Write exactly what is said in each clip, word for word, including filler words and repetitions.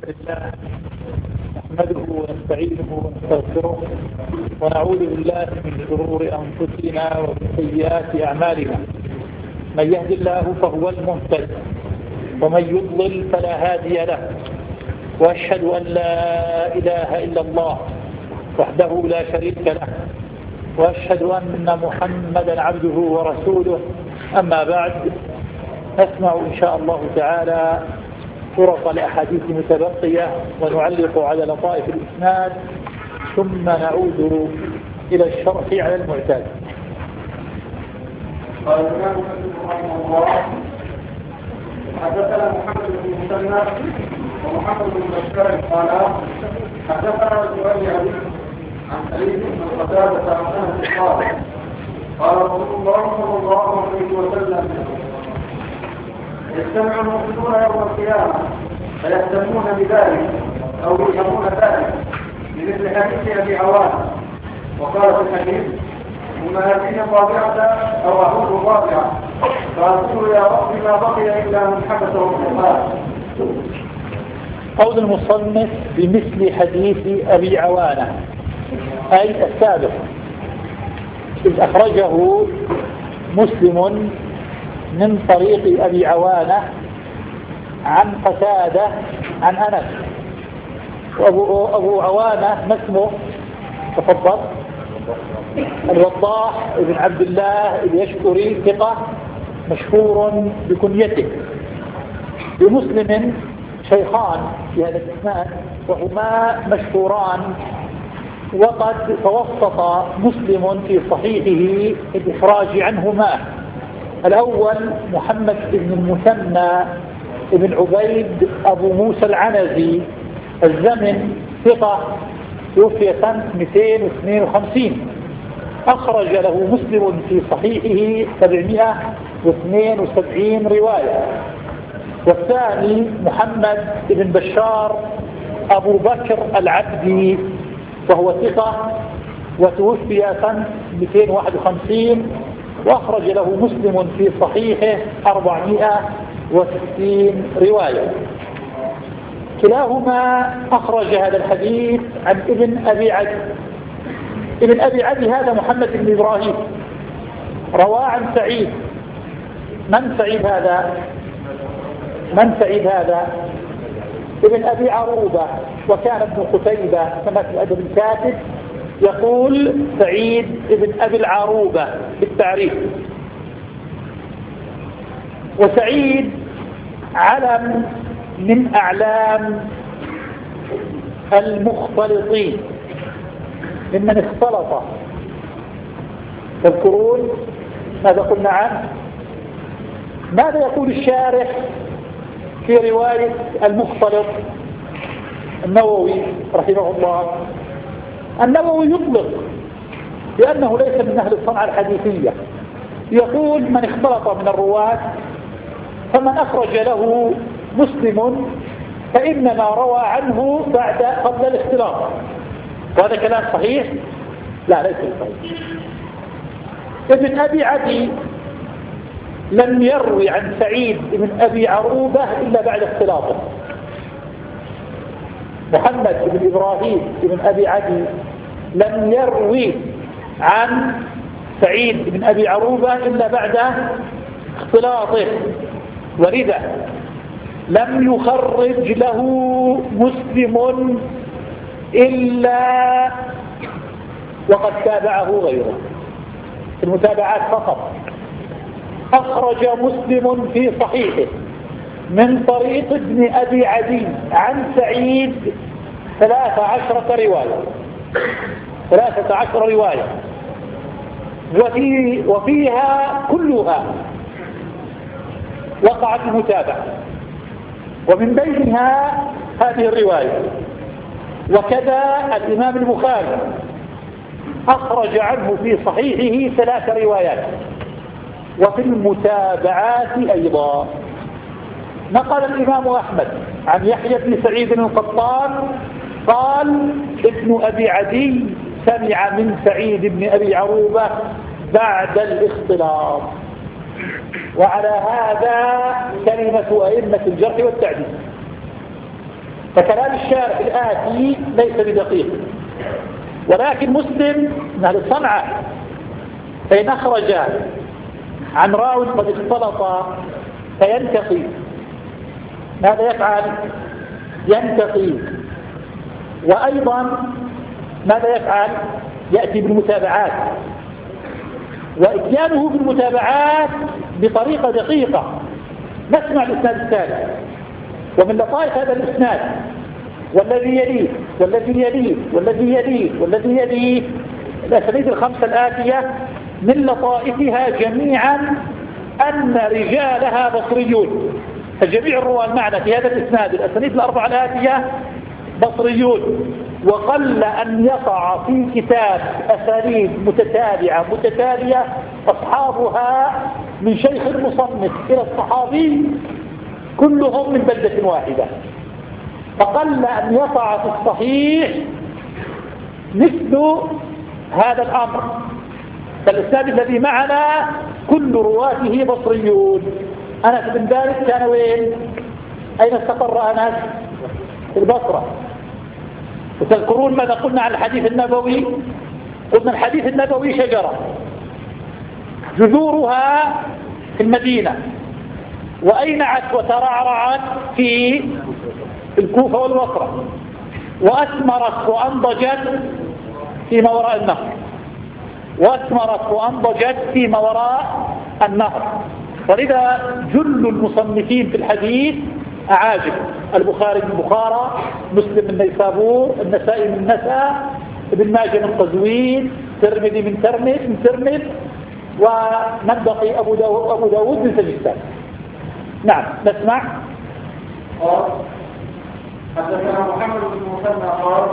لله نحمده ونستعينه ونستغفره ونعوذ بالله من شرور أنفسنا ومن سيئات أعمالنا. من يهد الله فهو المهتد ومن يضلل فلا هادي له، وأشهد أن لا إله إلا الله وحده لا شريك له، وأشهد أن محمدا عبده ورسوله. أما بعد، نسمع إن شاء الله تعالى طرق الأحاديث متبقية ونعلق على لطائف الإسناد، ثم نعود إلى الشرح على المعتاد. قال الإمام رحمه الله: حدثنا محمد بن مسنى ومحمد بن بشار قال حدثنا زهير عن سعيد بن قتادة عن أنس قال قال رسول الله صلى الله عليه وسلم: يجتمع المؤمنون يوم القيامة فيهتمون بذلك أو يفهمون ذلك بمثل حديث أبي عوان. وقال في الحديث: ثم هذه الرابعة أو أعود الرابعة فأقول يا رب ما بقي إلا من حبسه القرآن. قول المصنف بمثل حديث أبي عوانة أي السابق، إذ أخرجه مسلم من طريق أبي عوانة عن قتادة عن أنس. وأبو أبو عوانة ما اسمه؟ تفضل. الوضاح بن عبد الله اليشكري ثقة مشهور بكنيته. لمسلم شيخان في هذا الإسناد وهما مشهوران، وقد توسط مسلم في صحيحه الإخراج عنهما. الأول محمد بن المثنى بن عبيد أبو موسى العنزي الزمن ثقة، توفي سنة مئتين واثنين وخمسين، أخرج له مسلم في صحيحه سبعمائة واثنين وسبعين رواية. والثاني محمد بن بشار أبو بكر العبدي وهو ثقة، وتوفي سنة مئتين وواحد وخمسين، وأخرج له مسلم في صحيحه أربعمائة وستين رواية. كلاهما أخرج هذا الحديث عن ابن أبي عدي. ابن أبي عدي هذا محمد بن إبراهيم، رواه عن سعيد. من سعيد هذا؟ من سعيد هذا؟ ابن أبي عروبة. وكان ابن قتيبة كما في الأدب الكاتب يقول سعيد ابن أبي العروبة بالتعريف. وسعيد علم من أعلام المختلطين، ممن اختلط. تذكرون ماذا قلنا عنه؟ ماذا يقول الشارح في رواية المختلط؟ النووي رحمه الله، النووي يطلق لأنه ليس من أهل الصنعة الحديثية، يقول من اختلط من الرواة فمن أخرج له مسلم فإنما روى عنه بعد قبل الاختلاط. وهذا كلام صحيح؟ لا، ليس صحيح. ابن أبي عدي لم يروي عن سعيد بن أبي عروبة إلا بعد اختلاطه. محمد بن إبراهيم بن أبي عدي لم يروي عن سعيد بن أبي عروبة إلا بعد اختلاطه، ولذا لم يخرج له مسلم إلا وقد تابعه غيره في المتابعات فقط. أخرج مسلم في صحيحه من طريق ابن أبي عدي عن سعيد ثلاث عشرة رواية ثلاثة عشر رواية وفي وفيها كلها وقعت المتابعة، ومن بينها هذه الرواية. وكذا الإمام البخاري أخرج عنه في صحيحه ثلاث روايات، وفي المتابعات أيضا. نقل الإمام أحمد عن يحيى بن سعيد القطان قال ابن أبي عدي سمع من سعيد بن أبي عروبة بعد الاختلاط. وعلى هذا كلمة أئمة الجرح والتعديل. فكلام الشارح الآتي ليس بدقيق، ولكن مسلم من أهل الصنعة فإن أخرج عن راو قد اختلط فينتقي، ماذا يفعل؟ ينتقي. وأيضا ماذا يفعل؟ يأتي بالمتابعات، وإتيانه بالمتابعات بطريقة دقيقة. نسمع الإسناد الثالث، ومن لطائف هذا الإسناد والذي يليه والذي يليه والذي يليه والذي يليه الأسانيد الخمسة الآتية من لطائفها جميعا أن رجالها بصريون، فجميع الرواة المعنى في هذا الإسناد الأسانيد الأربعة الآتية بصريون. وقل أن يقع في كتاب أسانيد متتابعة متتالية أصحابها من شيخ المصنف إلى الصحابي كلهم من بلدة واحدة، فقل أن يقع في الصحيح مثل هذا الأمر. فالإسناد الذي معنا كل رواته بصريون. أنس بن مالك كان وين؟ أين استقر أنس؟ في البصرة. وتذكرون ماذا قلنا عن الحديث النبوي؟ قلنا الحديث النبوي شجرة جذورها في المدينة، وأينعت وترعرعت في الكوفة والبصرة، وأثمرت وأنضجت فيما وراء النهر وأثمرت وأنضجت فيما وراء النهر. ولذا جل المصنفين في الحديث أعاجم: البخاري من بخارى، مسلم من نيسابور، النسائي من نسا، ابن ماجه من قزوين، ترمذي من ترمذ من ترمذ، ومن بقي أبو داود, أبو داود من سجستان. نعم نسمع. قال حدثنا محمد بن مثنى قال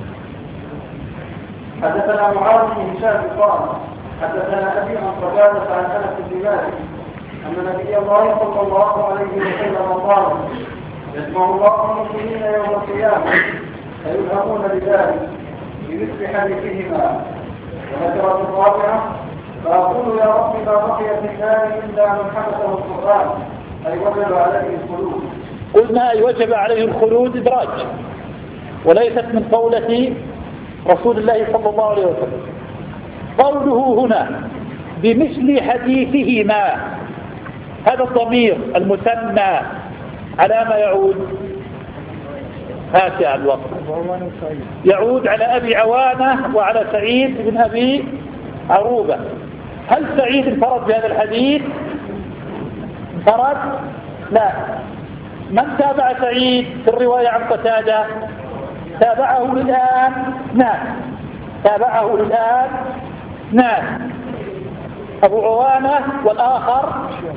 حدثنا معاذ بن هشام قال حدثنا أبي عن قتادة عن أنس بن مالك أن نبي الله صلى الله عليه وسلم قال: يسمع الله المؤمنين يوم القيامة فيلهمون بذلك بمثل حديثهما. وذكرت الرابعة: فأقول يا رب ما بقي في النار إلا من حبسه القرآن أي وجب عليه الخلود. قلنا أي وجب عليه الخلود إدراج، وليست من قولة رسول الله صلى الله عليه وسلم. قوله هنا بمثل حديثهما، هذا الضمير المثنى على ما يعود؟ هاتي الوقت يعود على أبي عوانة وعلى سعيد بن أبي عروبة. هل سعيد انفرد بهذا الحديث؟ انفرد؟ لا. من تابع سعيد في الرواية عن قتادة؟ تابعه الآن؟ نعم. تابعه الآن؟ نعم. أبو عوانة والآخر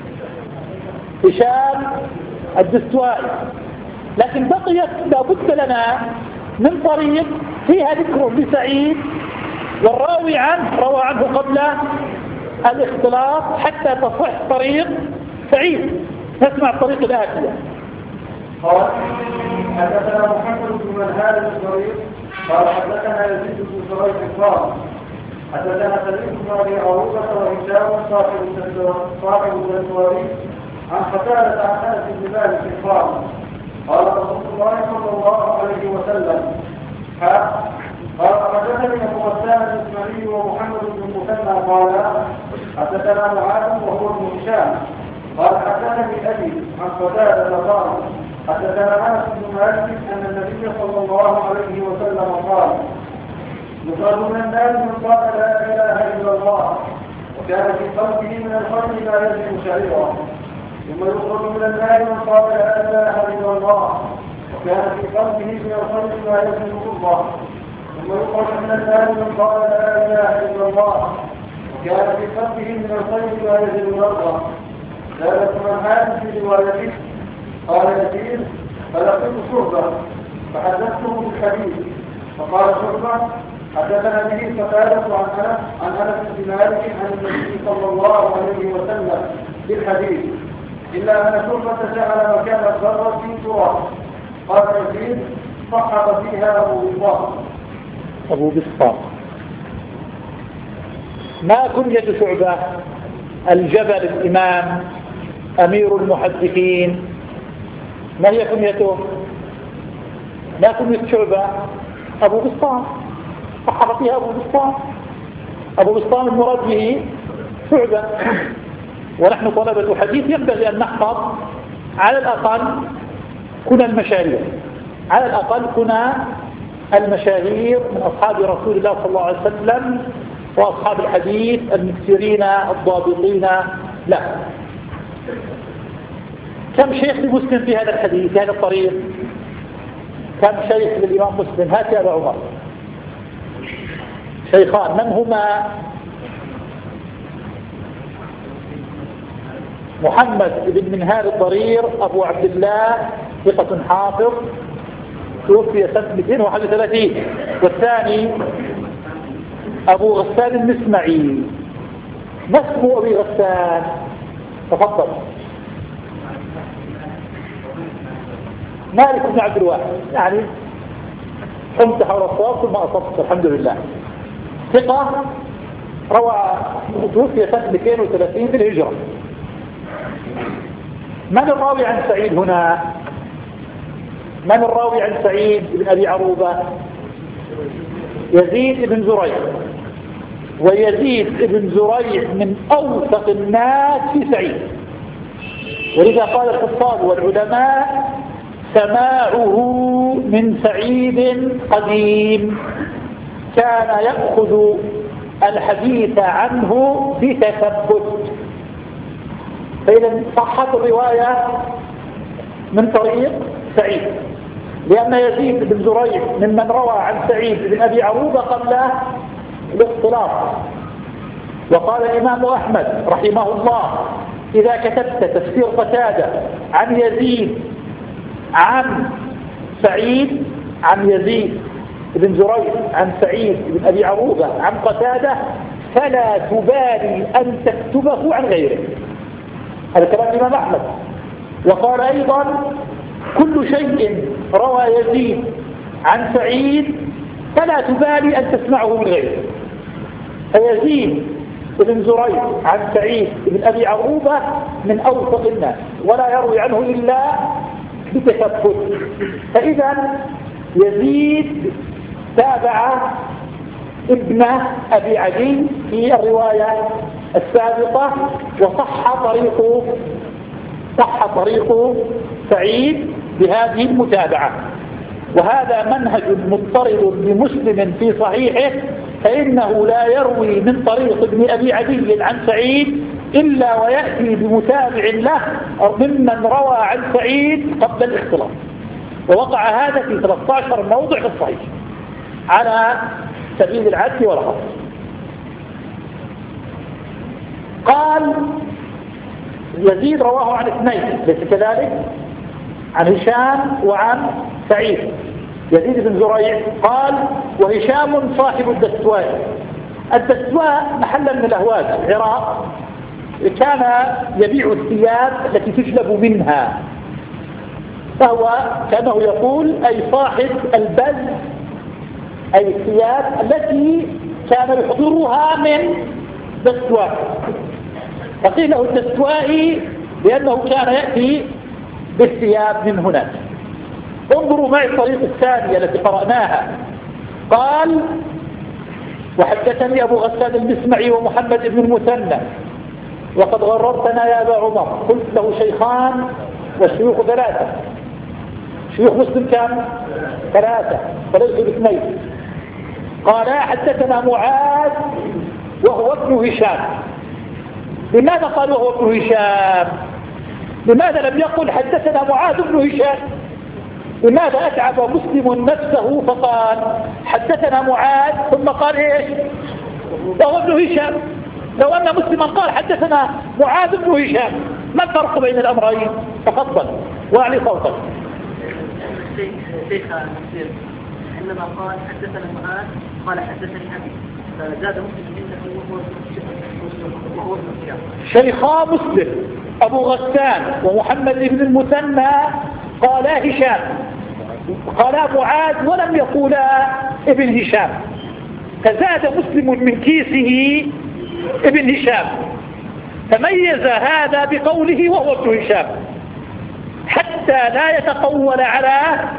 هشام الدستوائي. لكن بقيت لابد لنا من طريق فيها ذكر لسعيد، والراوي عنه روى عنه قبل الاختلاط حتى تصح طريق سعيد. نسمع الطريق الآتية. قال حدثنا محمد بن منهال الطريق قال حدثنا يزيد بن سريج قال حدثنا سليم بن ابي عروبه وهشام صاحب الدستوائي عن قتادة عن انس بن مالك قال قال رسول الله صلى الله عليه وسلم: قال حدثني ابو غسان الاسماعيلي ومحمد بن المثنى قال حدثنا معاذ وهو ابن هشام قال حدثني ابي عن قتادة قال حدثنا انس بن مالك ان النبي صلى الله عليه وسلم قال: يقال من الناس من قال لا اله الا الله وكان في قلبه من الخير ما يزن شعيرا، ثم يخرج من النار من قال لا اله الا الله وكان في قلبه من الخير ما يزن الله، ثم يخرج من النار من قال لا اله الا الله وكان في قلبه من الخير ما يزن الارض. ذلك من هذا في روايته. قال يزيد: فلقيت شعبة فحدثته بالحديث فقال شعبة: حدثنا به قتادة عن انس عن انس بن مالك عن النبي صلى الله عليه وسلم بالحديث الا ان شعبة جعل مكان الذرة في تراب. قال يزيد: صحب فيها ابو بسطام. ابو بسطام ما كنية شعبة؟ الجبل الامام امير المحدثين. ما هي كنيته؟ ما كنية شعبة أبو بسطام، صحب فيها أبو بسطام. أبو بسطام المراد به شعبة. ونحن طلبة الحديث ينبغي أن نحفظ على الأقل كنا المشاهير، على الأقل كنا المشاهير من أصحاب رسول الله صلى الله عليه وسلم وأصحاب الحديث المكثرين الضابطين لا. كم شيخ لمسلم في هذا الحديث في هذا الطريق؟ كم شيخ للإمام مسلم؟ هات يا أبا عمر. شيخان، من هما؟ محمد بن منهار الضرير أبو عبد الله ثقة حافظ توفي سنة مئتين وواحد وثلاثين. والثاني أبو غسان المسمعي. ما اسم أبي غسان؟ تفضل. مالك بن عبد الواحد. يعني قمت حول الصواب ثم أصبت الحمد لله. ثقة روى توفي سنة مئتين وثلاثين بالهجرة. من الراوي عن سعيد هنا؟ من الراوي عن سعيد بن أبي عروبة؟ يزيد بن زريع. ويزيد بن زريع من أوثق الناس في سعيد، ولذا قال الحفاظ والعلماء سماعه من سعيد قديم، كان يأخذ الحديث عنه بتثبت. فإذا صحت الرواية من طريق سعيد، لأن يزيد بن زريع ممن روى عن سعيد بن أبي عروبة قبل الاختلاط. وقال الإمام أحمد رحمه الله إذا كتبت تفسير قتادة عن يزيد عن سعيد عن يزيد بن زريع عن سعيد بن أبي عروبة عن قتادة فلا تبالي أن تكتبه عن غيره. هذا كلام الإمام أحمد. وقال أيضا كل شيء روى يزيد عن سعيد فلا تبالي أن تسمعه من غيره. فيزيد بن زريع عن سعيد بن أبي عروبة من أوثق الناس ولا يروي عنه إلا بتثبت. فإذا يزيد تابع ابن أبي عدي في الرواية السابقة وصح طريق صح طريق سعيد بهذه المتابعة. وهذا منهج مضطرد لمسلم في صحيحه، فإنه لا يروي من طريق ابن أبي عدي عن سعيد إلا ويأتي بمتابع له ممن روى عن سعيد قبل الاختلاط. ووقع هذا في ثلاثة عشر موضع في الصحيح على سبيل العدل والحصر. قال يزيد رواه عن اثنين ليس كذلك؟ عن هشام وعن سعيد. يزيد بن زريع قال وهشام صاحب الدستواء. الدستواء محل من الأهواز في العراق، كان يبيع الثياب التي تجلب منها، فهو كأنه يقول أي صاحب البز، أي الثياب التي كان يحضرها من دستواء. فقيل له الدستوائي لأنه كان يأتي بالثياب من هناك. انظروا معي الطريقة الثانية التي قرأناها. قال وحدثني أبو غسان المسمعي ومحمد بن المثنى وقد غررتنا يا أبا عمر. قلت له شيخان والشيوخ ثلاثة. شيوخ مسلم كان ثلاثة فليسوا باثنين. قال حدثنا معاذ وهو ابن هشام. لماذا قال وهو ابن هشام؟ لماذا لم يقل حدثنا معاذ بن هشام؟ لماذا أتعب مسلم نفسه فقال حدثنا معاذ ثم قال إيش وهو ابن هشام؟ لو أن مسلما قال حدثنا معاذ بن هشام ما الفرق بين الأمرين؟ تفضل واعلي صوتك. شيخ المسير عندما قال حدثنا معاذ قال حدثني أبي فزاد مسلم عنده وهو ابن هشام. شيخا مسلم أبو غسان ومحمد بن المثنى قالا هشام، قالا معاذ ولم يقولا ابن هشام، فزاد مسلم من كيسه ابن هشام، تميز هذا بقوله وهو ابن هشام حتى لا يتقول على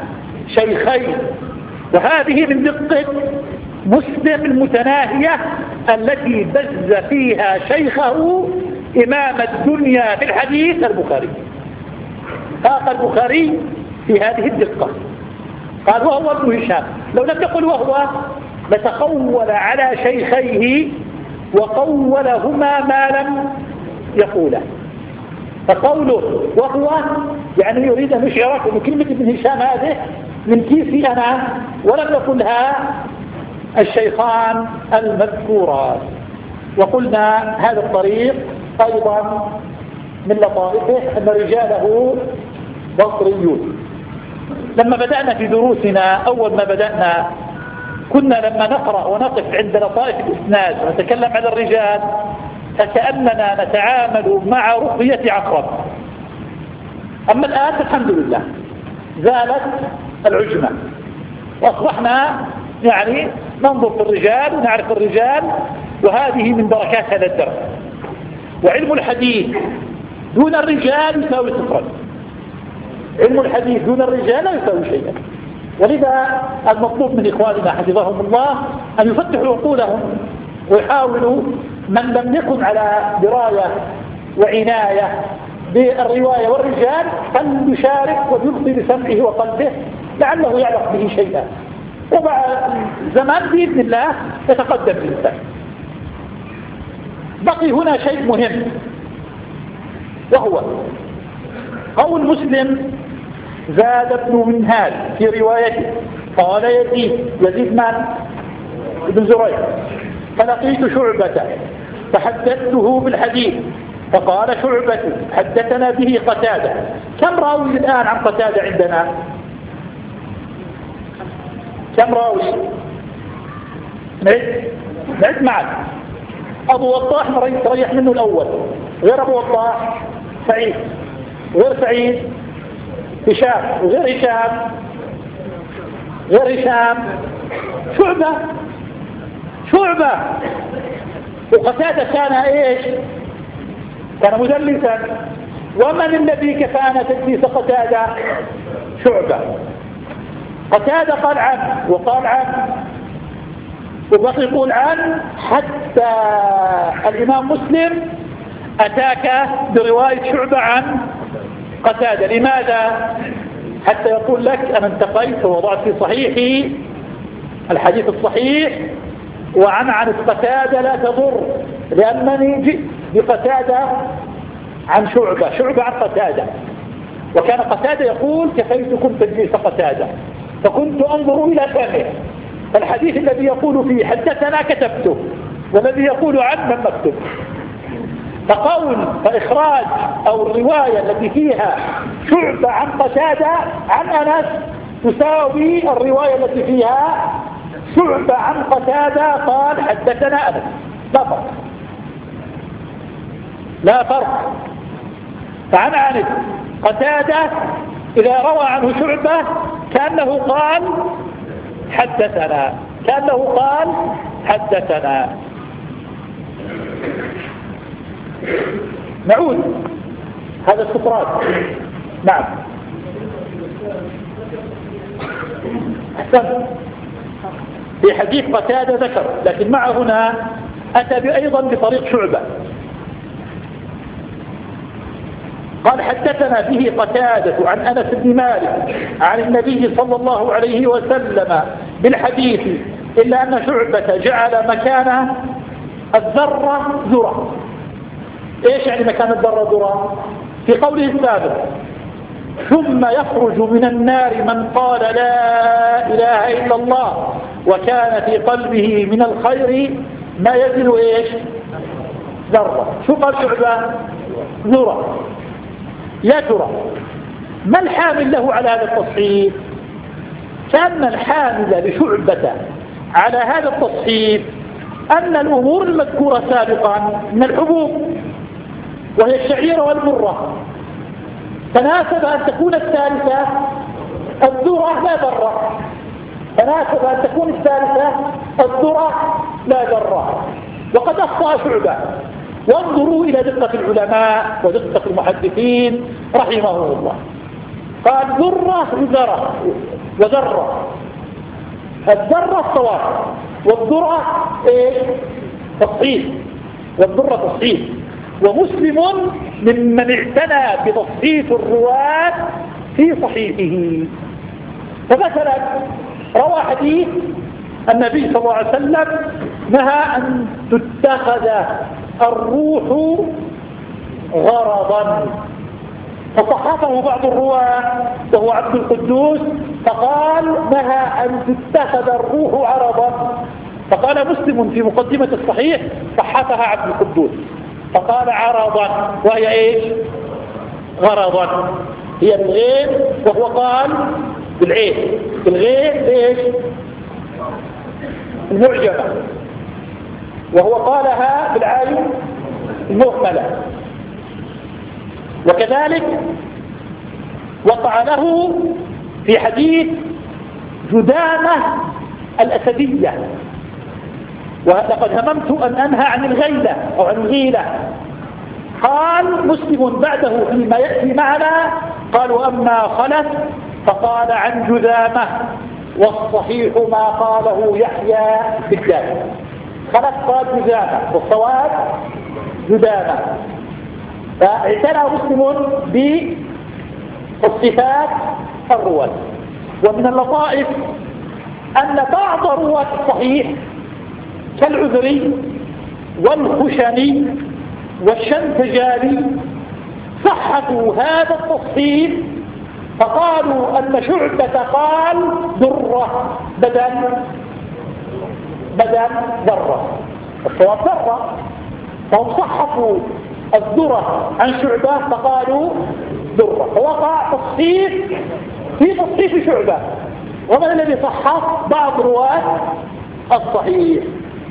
شيخين. وهذه من دقة مسلم المتناهية التي بز فيها شيخه إمام الدنيا في الحديث البخاري. فاق البخاري في هذه الدقة. قال وهو ابن هشام. لو لم يقل وهو لتقول على شيخيه وقولهما ما لم يقوله. فقوله وهو يعني يريد أن يشعرك أن كلمة ابن هشام هذه من كيسي أنا ولم يقلها الشيخان المذكورات. وقلنا هذا الطريق أيضا من لطائفه أن رجاله بصريون. لما بدأنا في دروسنا أول ما بدأنا كنا لما نقرأ ونقف عند لطائف الإسناد ونتكلم عن الرجال فكأننا نتعامل مع رقية عقرب. أما الآن الحمد لله زالت العجمة وأصبحنا يعني ننظر في الرجال ونعرف الرجال، وهذه من بركات هذا الدرس. وعلم الحديث دون الرجال يساوي صفرا. علم الحديث دون الرجال لا يساوي شيئا. ولذا المطلوب من إخواننا حفظهم الله أن يفتحوا عقولهم ويحاولوا من لم يكن على دراية وعناية بالرواية والرجال فليشارك ويلقي بسمعه وقلبه لعله يعلق به شيئا، ومع زمان بإذن الله يتقدم الإنسان. بقي هنا شيء مهم وهو قول مسلم زاد ابن منهال في روايته قال يزيد يزيد من؟ ابن زريع فلقيت شعبة فحدثته بالحديث فقال شعبة حدثنا به قتادة. كم راوي الآن عن قتادة عندنا؟ كم راوي؟ نعد نعد معك. أبو وضاح تريح منه الأول، غير أبو وضاح سعيد، غير سعيد هشام، وغير هشام غير هشام شعبة شعبة. وقتادة كان ايش؟ كان مدلسا. ومن الذي كفانا تدليس قتادة؟ شعبة. قتادة قال عنه وقال عنه وبقي يقول عنه حتى الإمام مسلم أتاك برواية شعبة عن قتادة. لماذا؟ حتى يقول لك أنا انتقيت ووضعت في صحيحي الحديث الصحيح وعن عن قتادة لا تضر، لأنني جئت بقتادة عن شعبة شعبة عن قتادة. وكان قتادة يقول كفيتكم تدليس قتادة، فكنت أنظر إلى فمه. فالحديث الذي يقول فيه حدثنا كتبته، والذي يقول عن من مكتب. فقول فإخراج أو الرواية التي فيها شعبة عن قتادة عن أنس تساوي الرواية التي فيها شعبة عن قتادة قال حدثنا أنس. لا فرق لا فرق. فعن عن قتادة إذا روى عنه شعبة كأنه قال حدثنا كأنه قال حدثنا. نعود هذا السطرات. نعم أحسن. في حديث قتادة ذكر، لكن مع هنا أتى أيضا بطريق شعبة قال حدثنا به قتادة عن أنس بن مالك عن النبي صلى الله عليه وسلم بالحديث إلا أن شعبة جعل مكان الذرة ذرة. إيش يعني مكان الذرة ذرة؟ في قوله السابق ثم يخرج من النار من قال لا إله إلا الله وكان في قلبه من الخير ما يزن إيش؟ ذرة. شو قال شعبة؟ ذرة. يا ترى ما الحامل له على هذا التصحيف؟ كان الحامل لشعبة على هذا التصحيف أن الأمور المذكورة سابقا من الحبوب وهي الشعير والبرة تناسب أن تكون الثالثة الذرة لا ذرة، تناسب أن تكون الثالثة الذرة لا ذرة. وقد أخطأ شعبة. وانظروا إلى دقة العلماء ودقة المحدثين رحمهم الله. قال ذرة وذرة وذرة. الذرة الصواب والذرة ايه؟ تصحيح، والذرة تصحيح. ومسلم ممن اعتنى بتصحيح الرواة في صحيحه. فمثلا روى حديث النبي صلى الله عليه وسلم نهى أن تتخذ الروح غرضا، فصححه بعض الرواة وهو عبد القدوس فقال نهى أن تتخذ الروح عرضا، فقال مسلم في مقدمة الصحيح صححها عبد القدوس فقال عرضا، وهي ايش؟ غرضا، هي بالغين وهو قال بالعين. بالغين ايش؟ المعجمة، وهو قالها بالعين المهملة. وكذلك وقع له في حديث جدامة الأسدية، ولقد هممت أن أنهى عن الغيلة أو عن الغيلة، قال مسلم بعده فيما يأتي معنا قال وأما خلف فقال عن جذامة، والصحيح ما قاله يحيى بالدال. خلف قال جذامة والصواب جذامة. فاعتنى مسلم بالصفات الرواة. ومن اللطائف أن بعض رواة الصحيح كالعذري والخشني والشنتجاري صححوا هذا التصحيح، فقالوا أن شعبة قال ذرة بدل بدل ذرة، الصواب ذرة، فهم صححوا الذرة عن شعبة فقالوا ذرة، فوقع تصحيح في تصحيح شعبة. ومن الذي صحح؟ بعض رواة الصحيح.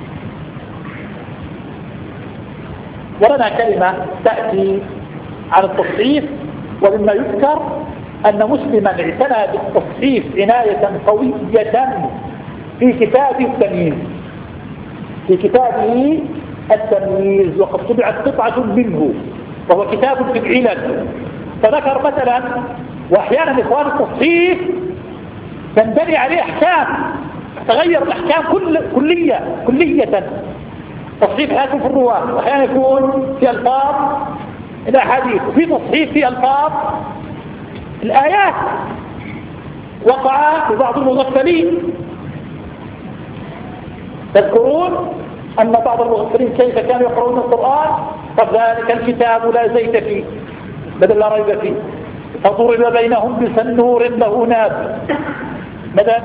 ولنا كلمة تأتي على التصحيح. ومما يذكر أن مسلما اعتنى بالتصحيح عناية قوية في كتاب التمييز، في كتابه التمييز، وقد طبعت قطعة منه وهو كتاب في العلل. فذكر مثلا، وأحيانا إخوان التصحيح تنبني عليه أحكام، تغير الأحكام كل كلية كلية. تصحيح يكون في الرواة، وأحيانا يكون في ألفاظ الأحاديث، وفي تصحيح في ألفاظ الآيات. وقع لبعض المغفلين، تذكرون أن بعض المغفلين كيف كانوا يقرؤون القرآن؟ فذلك الكتاب لا زيت فيه بدل لا ريب فيه، فضرب بينهم بسنور له ناب بدل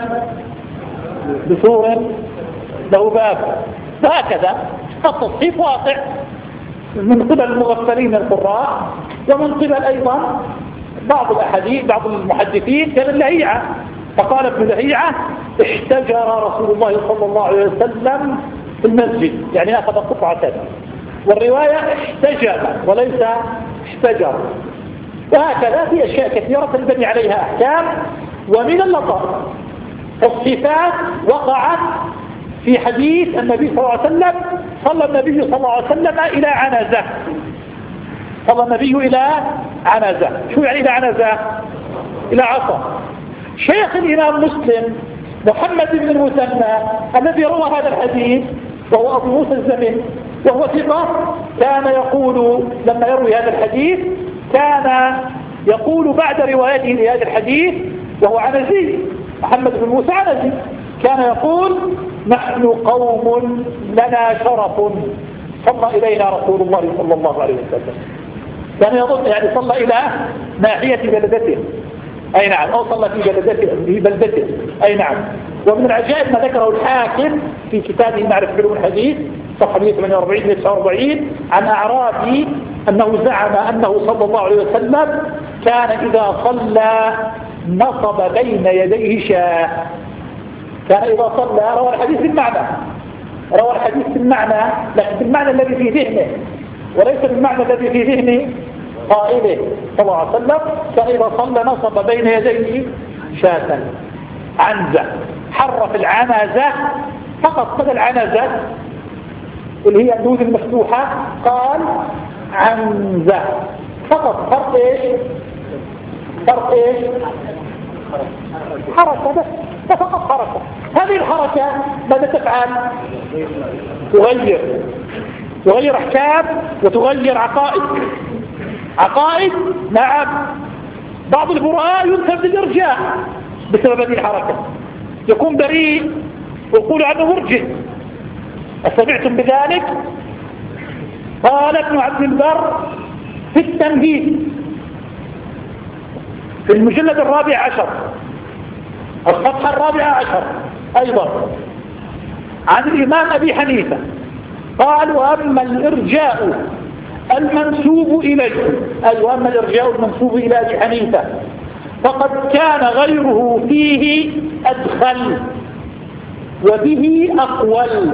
بسور له باب. فهكذا التصحيح واقع من قبل المغفلين القراء، ومن قبل أيضا بعض الأحاديث بعض المحدثين كان لهيعة. فقال ابن لهيعة احتجر رسول الله صلى الله عليه وسلم في المسجد، يعني أخذ قطعة، والرواية احتجر وليس احتجر. وهكذا في أشياء كثيرة تنبني عليها أحكام. ومن اللطائف الصفات وقعت في حديث النبي صلى الله عليه وسلم، صلى النبي صلى الله عليه وسلم إلى عنزة، صلى النبي إلى عنزة. شو يعني إلى عنزة؟ إلى عصا. شيخ الإمام مسلم محمد بن المثنى الذي روى هذا الحديث وهو أبو موسى الزمن وهو ثقة، كان يقول لما يروي هذا الحديث كان يقول بعد روايته لهذا الحديث، وهو عنزي، محمد بن موسى عنزي، كان يقول نحن قوم لنا شرف صلى إلينا رسول الله صلى الله عليه وسلم. كان يظن يعني صلى إلى ناحية بلدته، أي نعم، أو صلى في بلدته في بلدته، أي نعم. ومن العجائب ما ذكره الحاكم في كتابه معرفة علوم الحديث صفحة مئة وثمانية وأربعين إلى تسعة وأربعين عن أعرابي أنه زعم أنه صلى الله عليه وسلم كان إذا صلى نصب بين يديه شاة. كان إذا صلى، روى الحديث بالمعنى، روى الحديث بالمعنى، لكن بالمعنى الذي في ذهنه وليس بالمعنى الذي في ذهن قائله صلى الله عليه وسلم. كان إذا صلى نصب بين يديه شاة. عنزة، حرف العنزة فقط بدل العنزة اللي هي النون المفتوحة قال عنزة فقط، فرق ايش؟ فرق ايش؟ حركة بس، فقط حركة. هذه الحركة ماذا تفعل؟ تغير تغير احكام وتغير عقائد. عقائد نعم، بعض البراء ينسب للارجاء بسبب هذه الحركة، يكون بريء ويقول عنه مرجئ. أسمعتم بذلك؟ قال ابن عبد البر في التمهيد في المجلد الرابع عشر الصفحة الرابعة عشر أيضا عن الإمام أبي حنيفة قال: وأما الإرجاء المنسوب إليه، أي وأما الإرجاء المنسوب إلى أبي حنيفة فقد كان غيره فيه أدخل وبه أقول.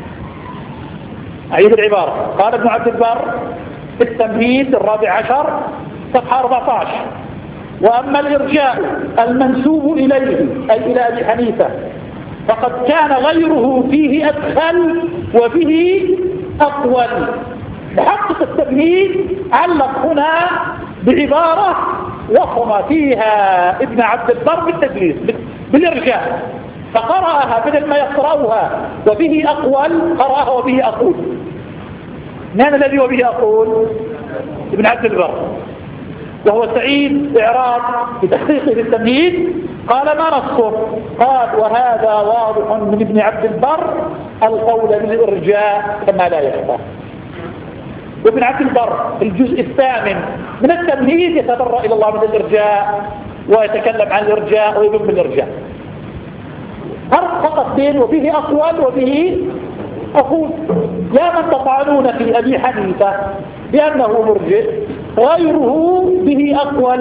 أعيد العبارة. قال ابن عبد البر في التمهيد الرابع عشر صفحة أربعة عشر: وأما الإرجاء المنسوب إليه أي إلى أبي حنيفة فقد كان غيره فيه أدخل وبه أقول. محقق التمهيد علق هنا بعبارة وصم فيها ابن عبد البر بالتدليس بالإرجاء، فقرأها بدل ما يقرأها وبه أقول قرأها وبه أقول. من الذي وبه أقول؟ ابن عبد البر، وهو سعيد إعراض بتحقيقه بالتمهيد. قال: ما نصه؟ قال: وهذا واضح من ابن عبد البر القول بالإرجاء كما لا يخفى. وابن عبد البر في الجزء الثامن من التمهيد يتبرأ إلى الله من الإرجاء ويتكلم عن الإرجاء ويبن بالإرجاء. فرق فقط بين وبه أقول وبه أقول. يا من تطعنون في أبي حنيفة بأنه مرجئ، غيره به أقول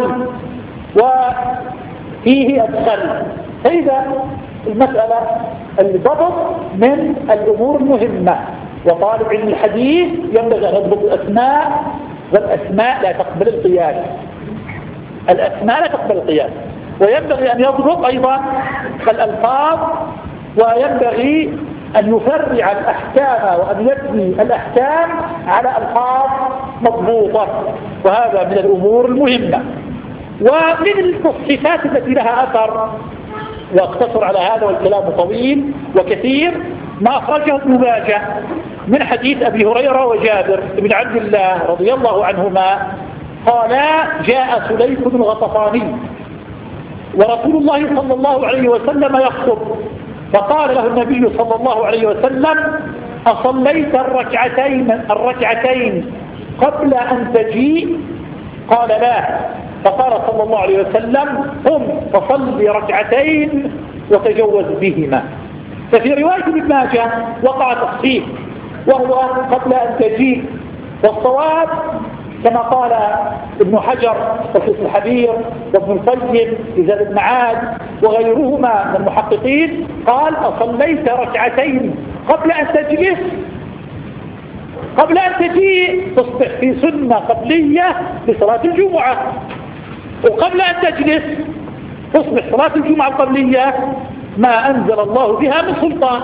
وفيه أدخل. فإذا المسألة الضبط من الأمور المهمة، وطالب علم الحديث ينبغي أن يضبط الأسماء، والأسماء لا تقبل القياس. الأسماء لا تقبل القياس، وينبغي أن يضبط أيضا الألفاظ، وينبغي أن يفرع الأحكام وأن يبني الأحكام على ألفاظ مضبوطة، وهذا من الأمور المهمة. ومن التصحيفات التي لها أثر، واقتصر على هذا والكلام طويل وكثير، ما أخرجه ابن ماجه من حديث أبي هريرة وجابر بن عبد الله رضي الله عنهما قالا: جاء سليك الغطفاني ورسول الله صلى الله عليه وسلم يخطب، فقال له النبي صلى الله عليه وسلم: أصليت الركعتين الركعتين قبل أن تجيء؟ قال: لا. فقال صلى الله عليه وسلم: قم فصلي ركعتين وتجوز بهما. ففي رواية ابن ماجه وقع تصحيح، وهو قبل أن تجيء، والصواب كما قال ابن حجر في الحبير وابن القيم في زاد المعاد وغيرهما من المحققين، قال: أصليت ركعتين قبل أن تجلس قبل أن تجيء تصبح في سنة قبلية لصلاة الجمعة، وقبل أن تجلس تصبح صلاة الجمعة القبلية ما أنزل الله بها من سلطان.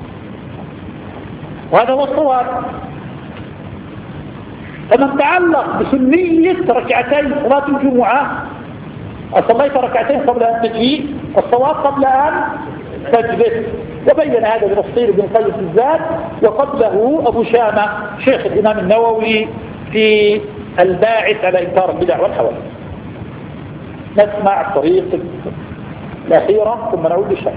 وهذا هو الصواب. فمن تعلق بسنية ركعتين صلاة الجمعة: أصليت ركعتين قبل أن تجيء، الصواب قبل أن تجلس. وبين هذا بتفصيل ابن القيم في الزاد، وقبله أبو شامة شيخ الإمام النووي في الباعث على إنكار البدع والحوادث. نسمع الطريق الأخيرة ثم نعود للشرح.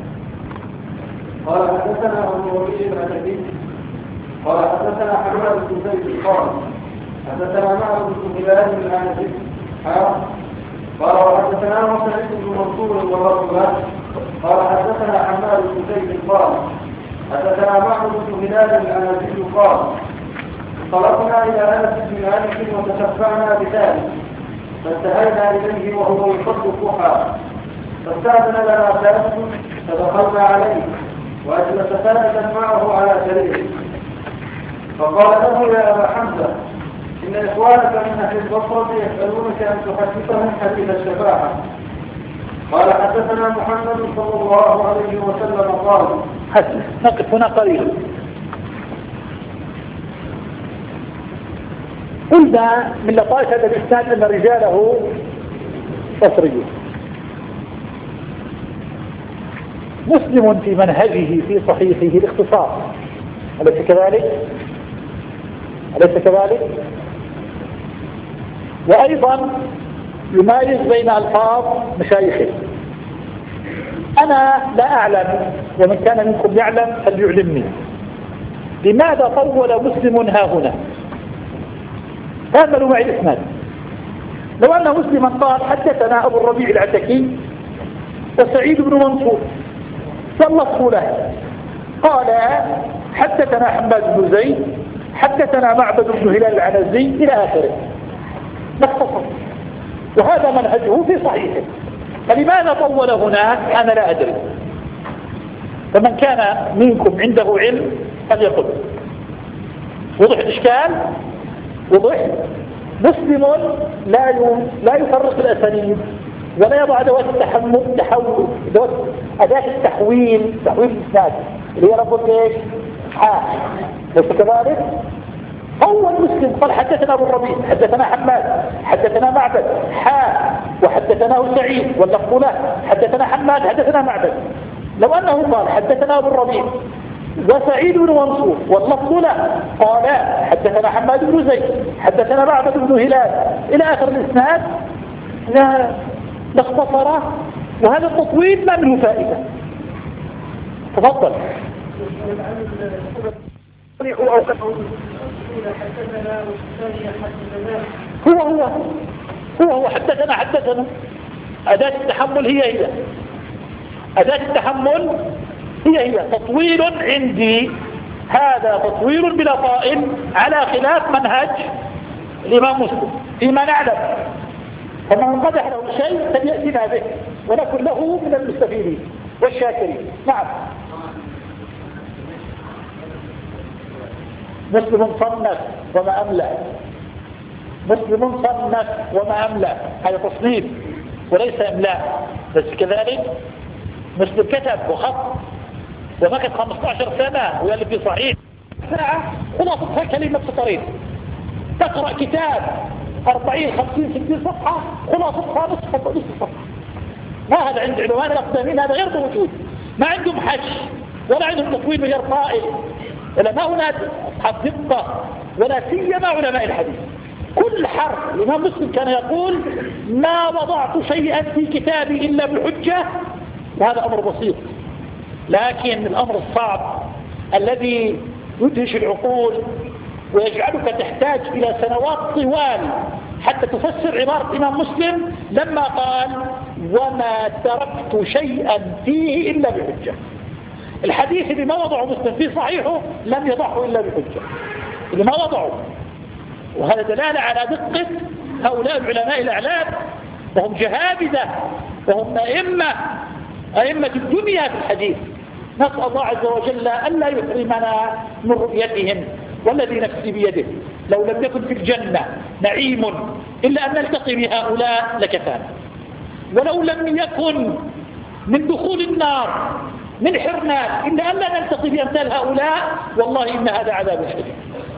قال: حدثنا أبو وليد بن عتيق قال: حدثنا حماد بن زيد قال: حدثنا معبد بن هلال بن العنزي قال: وحدثنا سعيد بن منصور والرسول قال: حدثنا حماد بن زيد قال: حدثنا معبد بن هلال بن العنزي قال: انطلقنا إلى أنس بن مالك وتشفعنا بذلك، فانتهينا إليه وهو يصد الضحى، فاستأذن لنا ثالث فدخلنا عليه وأجلس ثالثا معه على سريره، فقال له: يا أبا حمزة، إن إخوانك من أهل البصرة يسألونك أن تحدثهم حديث الشفاعة. قال: حدثنا محمد صلى الله عليه وسلم قال. حسن، نقف هنا قليلا. قلنا من لطائف هذا الإسناد أن رجاله بصري. مسلم في منهجه في صحيحه الاختصار، أليس كذلك؟ أليس كذلك؟ وأيضا يميز بين ألفاظ مشايخه. أنا لا أعلم، ومن كان منكم يعلم فليعلمني، لماذا طول مسلم ها هنا؟ تأملوا معي الإسناد. لو أن مسلما قال حدثنا أبو الربيع العتكي وسعيد بن منصور سلطوا له، قال حدثنا حماد بن زيد حدثنا معبد بن هلال العنزي إلى آخره، مختصر، وهذا منهجه في صحيحه. فلماذا طول هناك؟ أنا لا أدري، فمن كان منكم عنده علم فليقل. وضح الإشكال؟ وضح. مسلم لا لا يفرق الأسانيد ولا يضع أدوات التحمل تحول أدوات أداة التحويل تحويل الإسناد اللي هي رفض ايش؟ ها ليس كذلك؟ هو المسلم قال حدثنا أبو الربيع حدثنا حماد حدثنا معبد حا وحدثناه سعيد واللفظ له حدثنا حماد حدثنا معبد. لو أنه قال حدثنا أبو الربيع وسعيد بن منصور واللفظ له قال حدثنا حماد بن زيد حدثنا معبد بن هلال إلى آخر الإسناد، لا لاختصره، وهذا التطويل ما منه فائدة. تفضل. هو هو هو هو حدثنا حدثنا أداة التحمل هي هي أداة التحمل هي هي تطويل عندي، هذا تطويل بلا طائل على خلاف منهج الإمام مسلم فيما نعلم. فمن قدح له شيء فليأتنا به ونكن له من المستفيدين والشاكرين. نعم. مسلم صنف وما أملأ، مسلم صنف وما أملأ، هذا تصنيف وليس إملاء، بس كذلك مسلم كتب وخط ومكث خمسة عشر سنة ويألف في صحيح ساعة خلاصتها كلمة سطرين. تقرأ كتاب أربعين خمسين ستين صفحة خلاصتها نصف نصف صفحة. ما هذا عند علماء الأقدمين، هذا غير موجود، ما عندهم حش ولا عندهم تطويل غير طائل، ولا ما هناك أصحاب دقة ولا سيما علماء الحديث. كل حرف الإمام مسلم كان يقول ما وضعت شيئا في كتابي إلا بالحجة، وهذا أمر بسيط. لكن الأمر الصعب الذي يدهش العقول ويجعلك تحتاج إلى سنوات طوال حتى تفسر عبارة الإمام مسلم لما قال وما تركت شيئا فيه إلا بحجة. الحديث اللي ما وضعه مسلم في صحيحه لم يضعه إلا بحجة، اللي ما وضعه. وهذا دلالة على دقة هؤلاء العلماء الأعلام، وهم جهابذة وهم أئمة أئمة الدنيا في الحديث. نسأل الله عز وجل ألا يحرمنا من رؤيتهم، والذي نفسي بيده لو لم يكن في الجنة نعيم إلا أن نلتقي بهؤلاء لكفانا، ولو لم يكن من دخول النار من حرمان إلا أن لا نلتقي بأمثال هؤلاء، والله إن هذا عذاب شديد،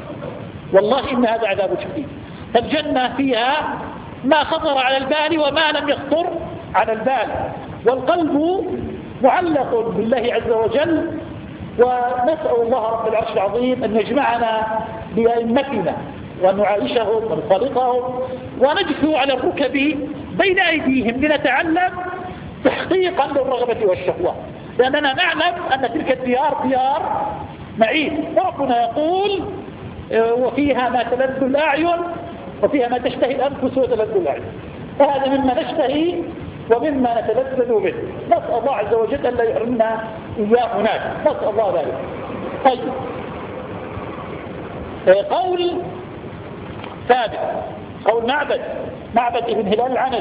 والله إن هذا عذاب شديد. فالجنة فيها ما خطر على البال وما لم يخطر على البال، والقلب معلق بالله عز وجل. ونسأل الله رب العرش العظيم أن يجمعنا بأئمتنا وأن نعايشهم ونخالطهم ونجثو على الركب بين أيديهم لنتعلم تحقيقا للرغبة والشهوة، لأننا نعلم أن تلك الديار ديار معين، وربنا يقول وفيها ما تلذ الأعين وفيها ما تشتهي الأنفس وتلذ الأعين، فهذا مما نشتهي ومما نتلذذ به. نسأل الله عز وجل أن لا يحرمنا إياه هناك، نسأل الله ذلك. طيب، قول ثابت، قول معبد معبد ابن هلال العنزي،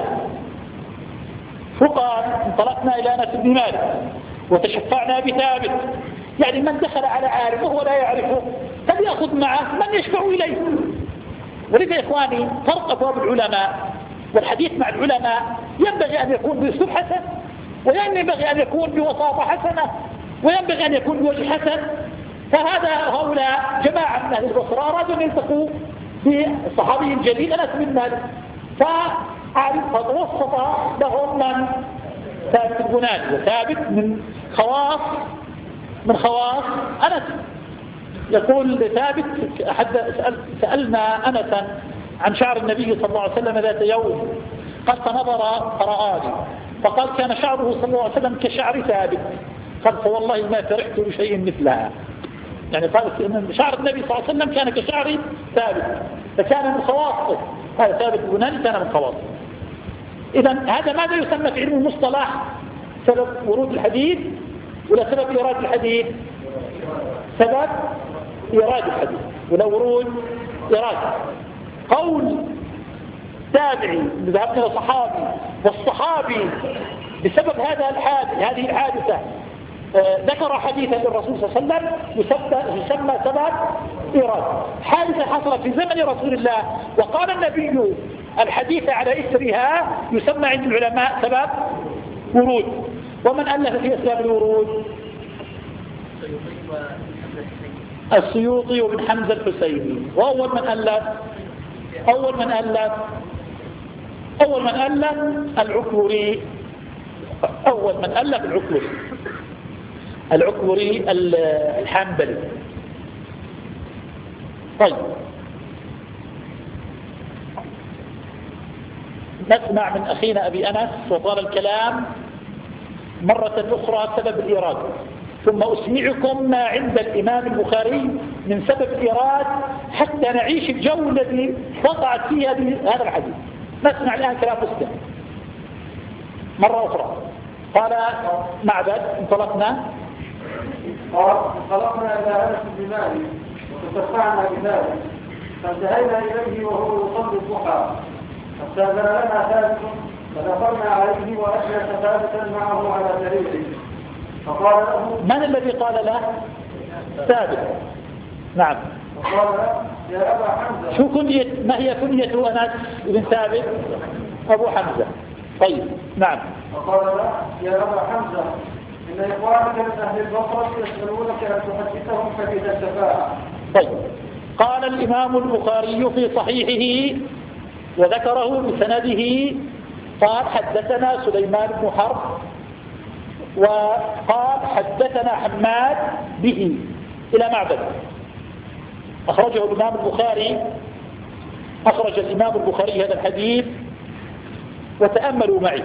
فقال انطلقنا إلى أنس بن مالك وتشفعنا بثابت، يعني من دخل على عارف وهو لا يعرفه فليأخذ معه من يشفع إليه. ولذا يا إخواني فرق أبواب العلماء والحديث مع العلماء ينبغي أن يكون بأسلوب حسن، وينبغي أن يكون بوساطة حسنة، وينبغي أن يكون بوجه حسن. فهذا هؤلاء جماعة من أهل البصرة أرادوا أن يلتقوا بالصحابي الجليل أنس بن مالك، عارف فتوسط لهم من ثابت البناني، وثابت من خواص من خواص أنس. يقول ثابت أحد سأل سألنا أنسا عن شعر النبي صلى الله عليه وسلم ذات يوم، قال فنظر فرآني فقال كان شعره صلى الله عليه وسلم كشعر ثابت، قال فوالله ما فرحت بشيء مثلها. يعني قال إن شعر النبي صلى الله عليه وسلم كان كشعر ثابت، فكان من خواصه، هذا ثابت البناني كان من خواصه. إذا هذا ماذا يسمى في علم المصطلح؟ سبب ورود الحديث ولا سبب إيراد الحديث؟ سبب إيراد الحديث ولا ورود إيراد. قول تابعي ذهبنا لصحابي والصحابي بسبب هذا الحادث هذه الحادثة آه ذكر حديثا للرسول صلى الله عليه وسلم يسمى, يسمى سبب إيراد. حادثة حصلت في زمن رسول الله وقال النبي الحديث على إثرها يسمى عند العلماء سبب ورود. ومن ألف في أسباب الورود؟ السيوطي وابن حمزة الحسيني. وأول من ألف أول من ألف أول من ألف العكوري أول من ألف العكوري العكوري الحنبلي. طيب نسمع من أخينا أبي أنس وطال الكلام مرة أخرى سبب الإيراد، ثم أسمعكم ما عند الإمام البخاري من سبب الإيراد حتى نعيش الجو الذي وقعت فيه هذا الحديث. نسمع الآن كلام مسلم مرة أخرى. قال معبد انطلقنا قال انطلقنا إلى أنس بن مالك وتشفعنا بذلك فانتهينا إليه وهو يصلي الضحى حتى لنا ثالث فدخلنا عليه وأجلس ثابتا معه على سريره فقال له من الذي قال له؟ ثابت. نعم. فقال له يا أبا حمزة. شو كنية ما هي كنية أنس بن ثابت؟ أبو حمزة. طيب نعم. فقال له يا أبا حمزة إن إخوانك من أهل البصرة يسألونك أن تحدثهم حديث الشفاعة. طيب قال الإمام البخاري في صحيحه وذكره بسنده قال حدثنا سليمان بن حرب وقال حدثنا حماد به إلى معبد. أخرجه الإمام البخاري أخرج الإمام البخاري هذا الحديث. وتأملوا معي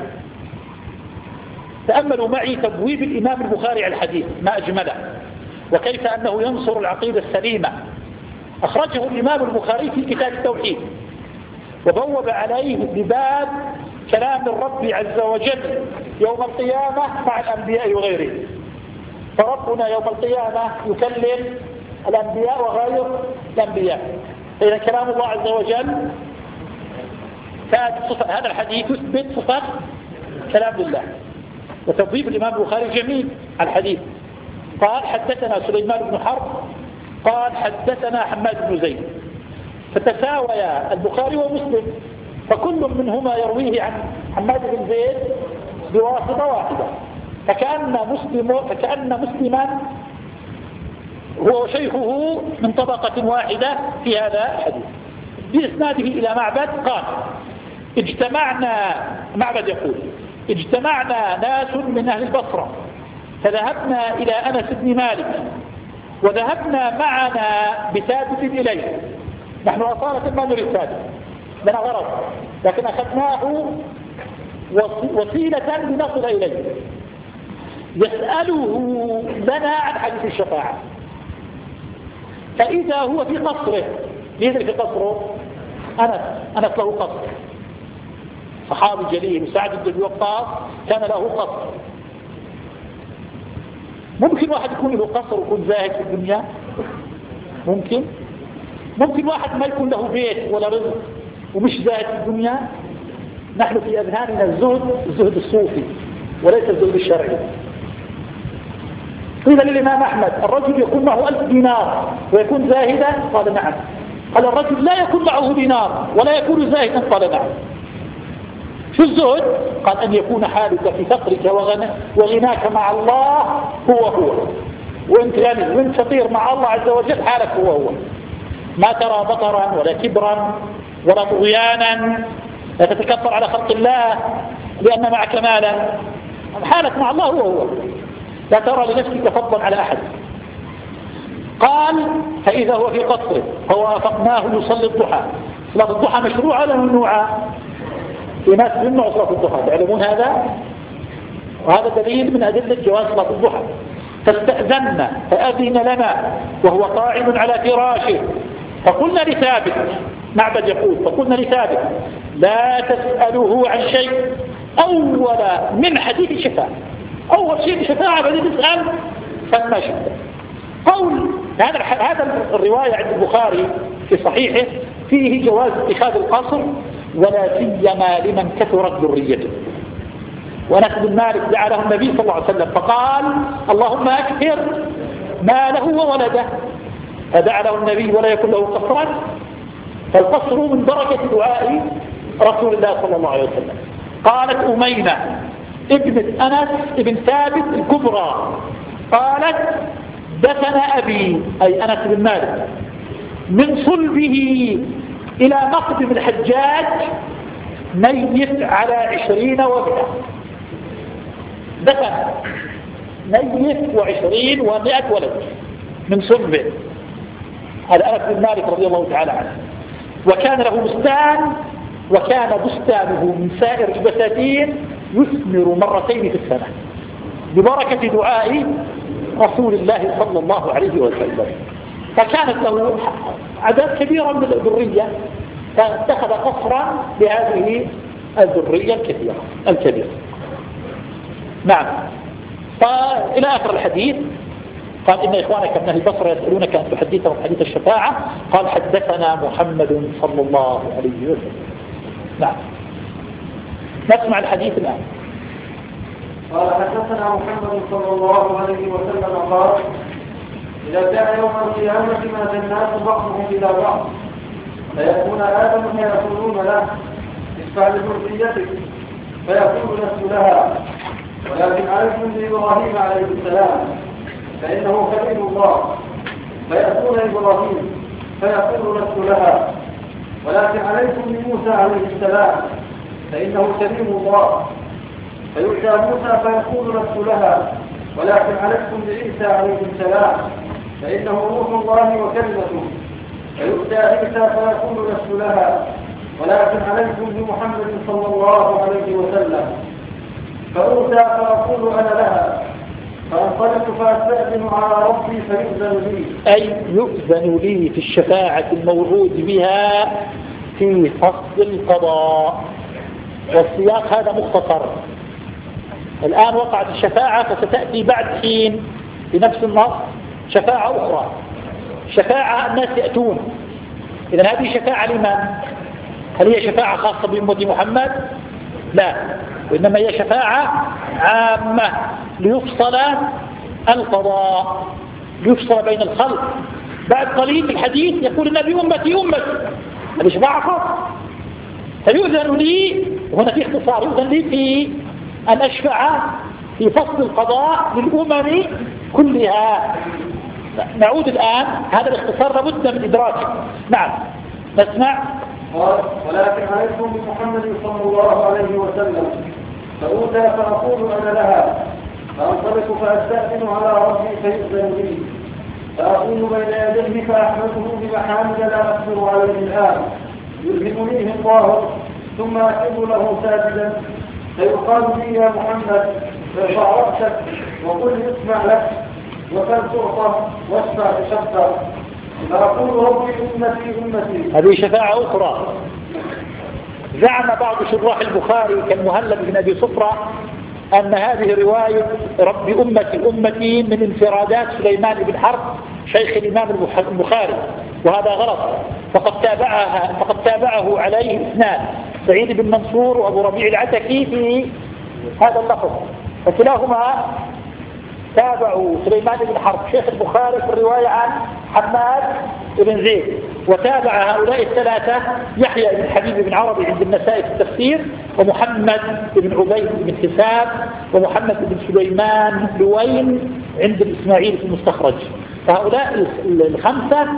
تأملوا معي تبويب الإمام البخاري على الحديث ما أجمله وكيف أنه ينصر العقيدة السليمة. أخرجه الإمام البخاري في كتاب التوحيد وبوب عليه بباب كلام الرب عز وجل يوم القيامة مع الأنبياء وغيره. فربنا يوم القيامة يكلم الأنبياء وغير الأنبياء. إذا كلام الله عز وجل هذا الحديث يثبت صفة كلام الله. وتوظيف الإمام البخاري جميل الحديث. قال حدثنا سليمان بن حرب قال حدثنا حماد بن زيد فتساويا البخاري ومسلم فكل منهما يرويه عن حماد بن زيد بواسطة واحدة فكأن مسلم فكأن مسلما هو شيخه من طبقة واحدة في هذا الحديث. بإسناده إلى معبد قال اجتمعنا معبد يقول اجتمعنا ناس من أهل البصرة فذهبنا إلى أنس بن مالك وذهبنا معنا بثابت إليه. نحن أصالة ما نريد ثابت لنا غرض لكن أخذناه وسيلة لنصل إليه. يسأله لنا عن حديث الشفاعة فإذا هو في قصره ليس في قصره أنس أنس له قصر صحابي جليل سعد بن وقاص كان له قصر. ممكن واحد يكون له قصر ويكون زاهد في الدنيا ممكن ممكن واحد ما يكون له بيت ولا رزق ومش زاهد في الدنيا. نحن في أذهاننا الزهد الزهد الصوفي وليس الزهد الشرعي. قيل للإمام أحمد الرجل يكون معه ألف دينار ويكون زاهدا قال نعم. قال الرجل لا يكون معه دينار ولا يكون زاهدا قال نعم. شو الزهد؟ قال أن يكون حالك في فقرك وغناك مع الله هو هو وانت غني وانت فقير مع الله عز وجل حالك هو هو. ما ترى بطرا ولا كبرا ولا طغيانا لا تتكبر على خلق الله لأن معك مالا، حالك مع الله هو هو، لا ترى لنفسك فضلا على أحد. قال فإذا هو في قصره فوافقناه يصلي الضحى. صلاة الضحى مشروعة ولا ممنوعة؟ في ناس يمنعوا صلاة الضحى، تعلمون هذا؟ وهذا دليل من أدلة جواز صلاة الضحى. فاستأذنا فأذن لنا وهو قاعد على فراشه، فقلنا لثابت، معبد يقول فقلنا لثابت لا تسأله عن شيء أول من حديث الشفاعة، أول شيء الشفاعة بعدين تسأل فما شئت. قول هذا هذا الرواية عند البخاري في صحيحه فيه جواز اتخاذ القصر ولا سيما لمن كثرت ذريته. وأنس بن مالك دعا له النبي صلى الله عليه وسلم فقال اللهم أكثر ماله وولده، فدعا له النبي ولا يكون له قصرا، فالقصر من بركة دعاء رسول الله صلى الله عليه وسلم. قالت أمينة ابنة أنس ابن ثابت الكبرى قالت دفن أبي أي أنس بن مالك من صلبه إلى مقدم الحجاج ميت على عشرين ومئة، دفن ميت وعشرين ومئة ولد من صلبه، هذا أنس بن مالك رضي الله تعالى عنه. وكان له بستان وكان بستانه من سائر البساتين يثمر مرتين في السنة ببركة دعاء رسول الله صلى الله عليه وسلم. فكانت له عدد كبير من الذرية، فاتخذ قصرا بهذه الذرية الكثيرة الكبيرة. نعم. فإلى آخر الحديث قال إن إخوانك من أهل البصرة يسألونك أن تحدثهم حديث الشفاعة، قال حدثنا محمد صلى الله عليه وسلم. نعم. نسمع الحديث الآن. قال حدثنا محمد صلى الله عليه وسلم قال إذا جاء يوم القيامة مات الناس بعضهم إلى بعض فيكون آدم فيقولون له اشفع لذريتك فيقول لست لها ولكن عليكم بإبراهيم عليه السلام فإنه خليل الله، فيأتون إبراهيم فيقول لست لها ولكن عليكم بموسى عليه السلام فإنه كريم الله، فيؤتى موسى فيقول لست لها ولكن عليكم بعيسى عليه السلام فإنه روح الله وكلمته، فيؤتى عيسى فيقول لست لها ولكن عليكم بمحمد صلى الله عليه وسلم، فأوتى فأقول أنا لها فأنطلق فأستأذن على ربي فيؤذن لي، أي يؤذن لي في الشفاعة الموعود بها في فصل القضاء. والسياق هذا مختصر. الآن وقعت الشفاعة فستأتي بعد حين بنفس النص شفاعة أخرى، شفاعة الناس يأتون. إذن هذه شفاعة لمن؟ هل هي شفاعة خاصة بأمة محمد؟ لا، وإنما هي شفاعة عامة ليفصل القضاء، ليفصل بين الخلق. بعد قليل في الحديث يقول النبي أمتي أمتي، هذه شفاعة خاصة. فيؤذن لي، وهنا في اختصار، يؤذن لي في أن أشفع في فصل القضاء للأمم كلها. نعود الآن، هذا الاختصار لابد من إدراكه. نعم نسمع. قال ولكن عليكم بمحمد صلى الله عليه وسلم، فأوتى فأقول أنا لها فأنطلق فأستأذن على ربي فيؤذن لي، فأقول بين يديه فأحمده بمحامد لا أقدر عليه الآن يلهمنيه الله، ثم أكتب له ساجدا فيقال لي يا محمد ارفع رأسك وقل يسمع لك وكل تعطى واشفع تشفع، فأقول ربي أمتي أمتي. هذه شفاعة أخرى. زعم بعض شراح البخاري كالمهلب بن أبي صفرة أن هذه رواية رب أمتي أمتي من انفرادات سليمان بن حرب شيخ الإمام البخاري، وهذا غلط. فقد تابعها فقد تابعه عليه اثنان، سعيد بن منصور وأبو ربيع العتكي في هذا اللفظ، فكلاهما تابعوا سليمان بن حرب شيخ البخاري في الرواية عن حماد بن زيد، وتابع هؤلاء الثلاثة يحيى بن حبيب بن عربي عند النسائي في التفسير، ومحمد بن عبيد بن حساب، ومحمد بن سليمان لوين عند الإسماعيل في المستخرج. فهؤلاء الخمسة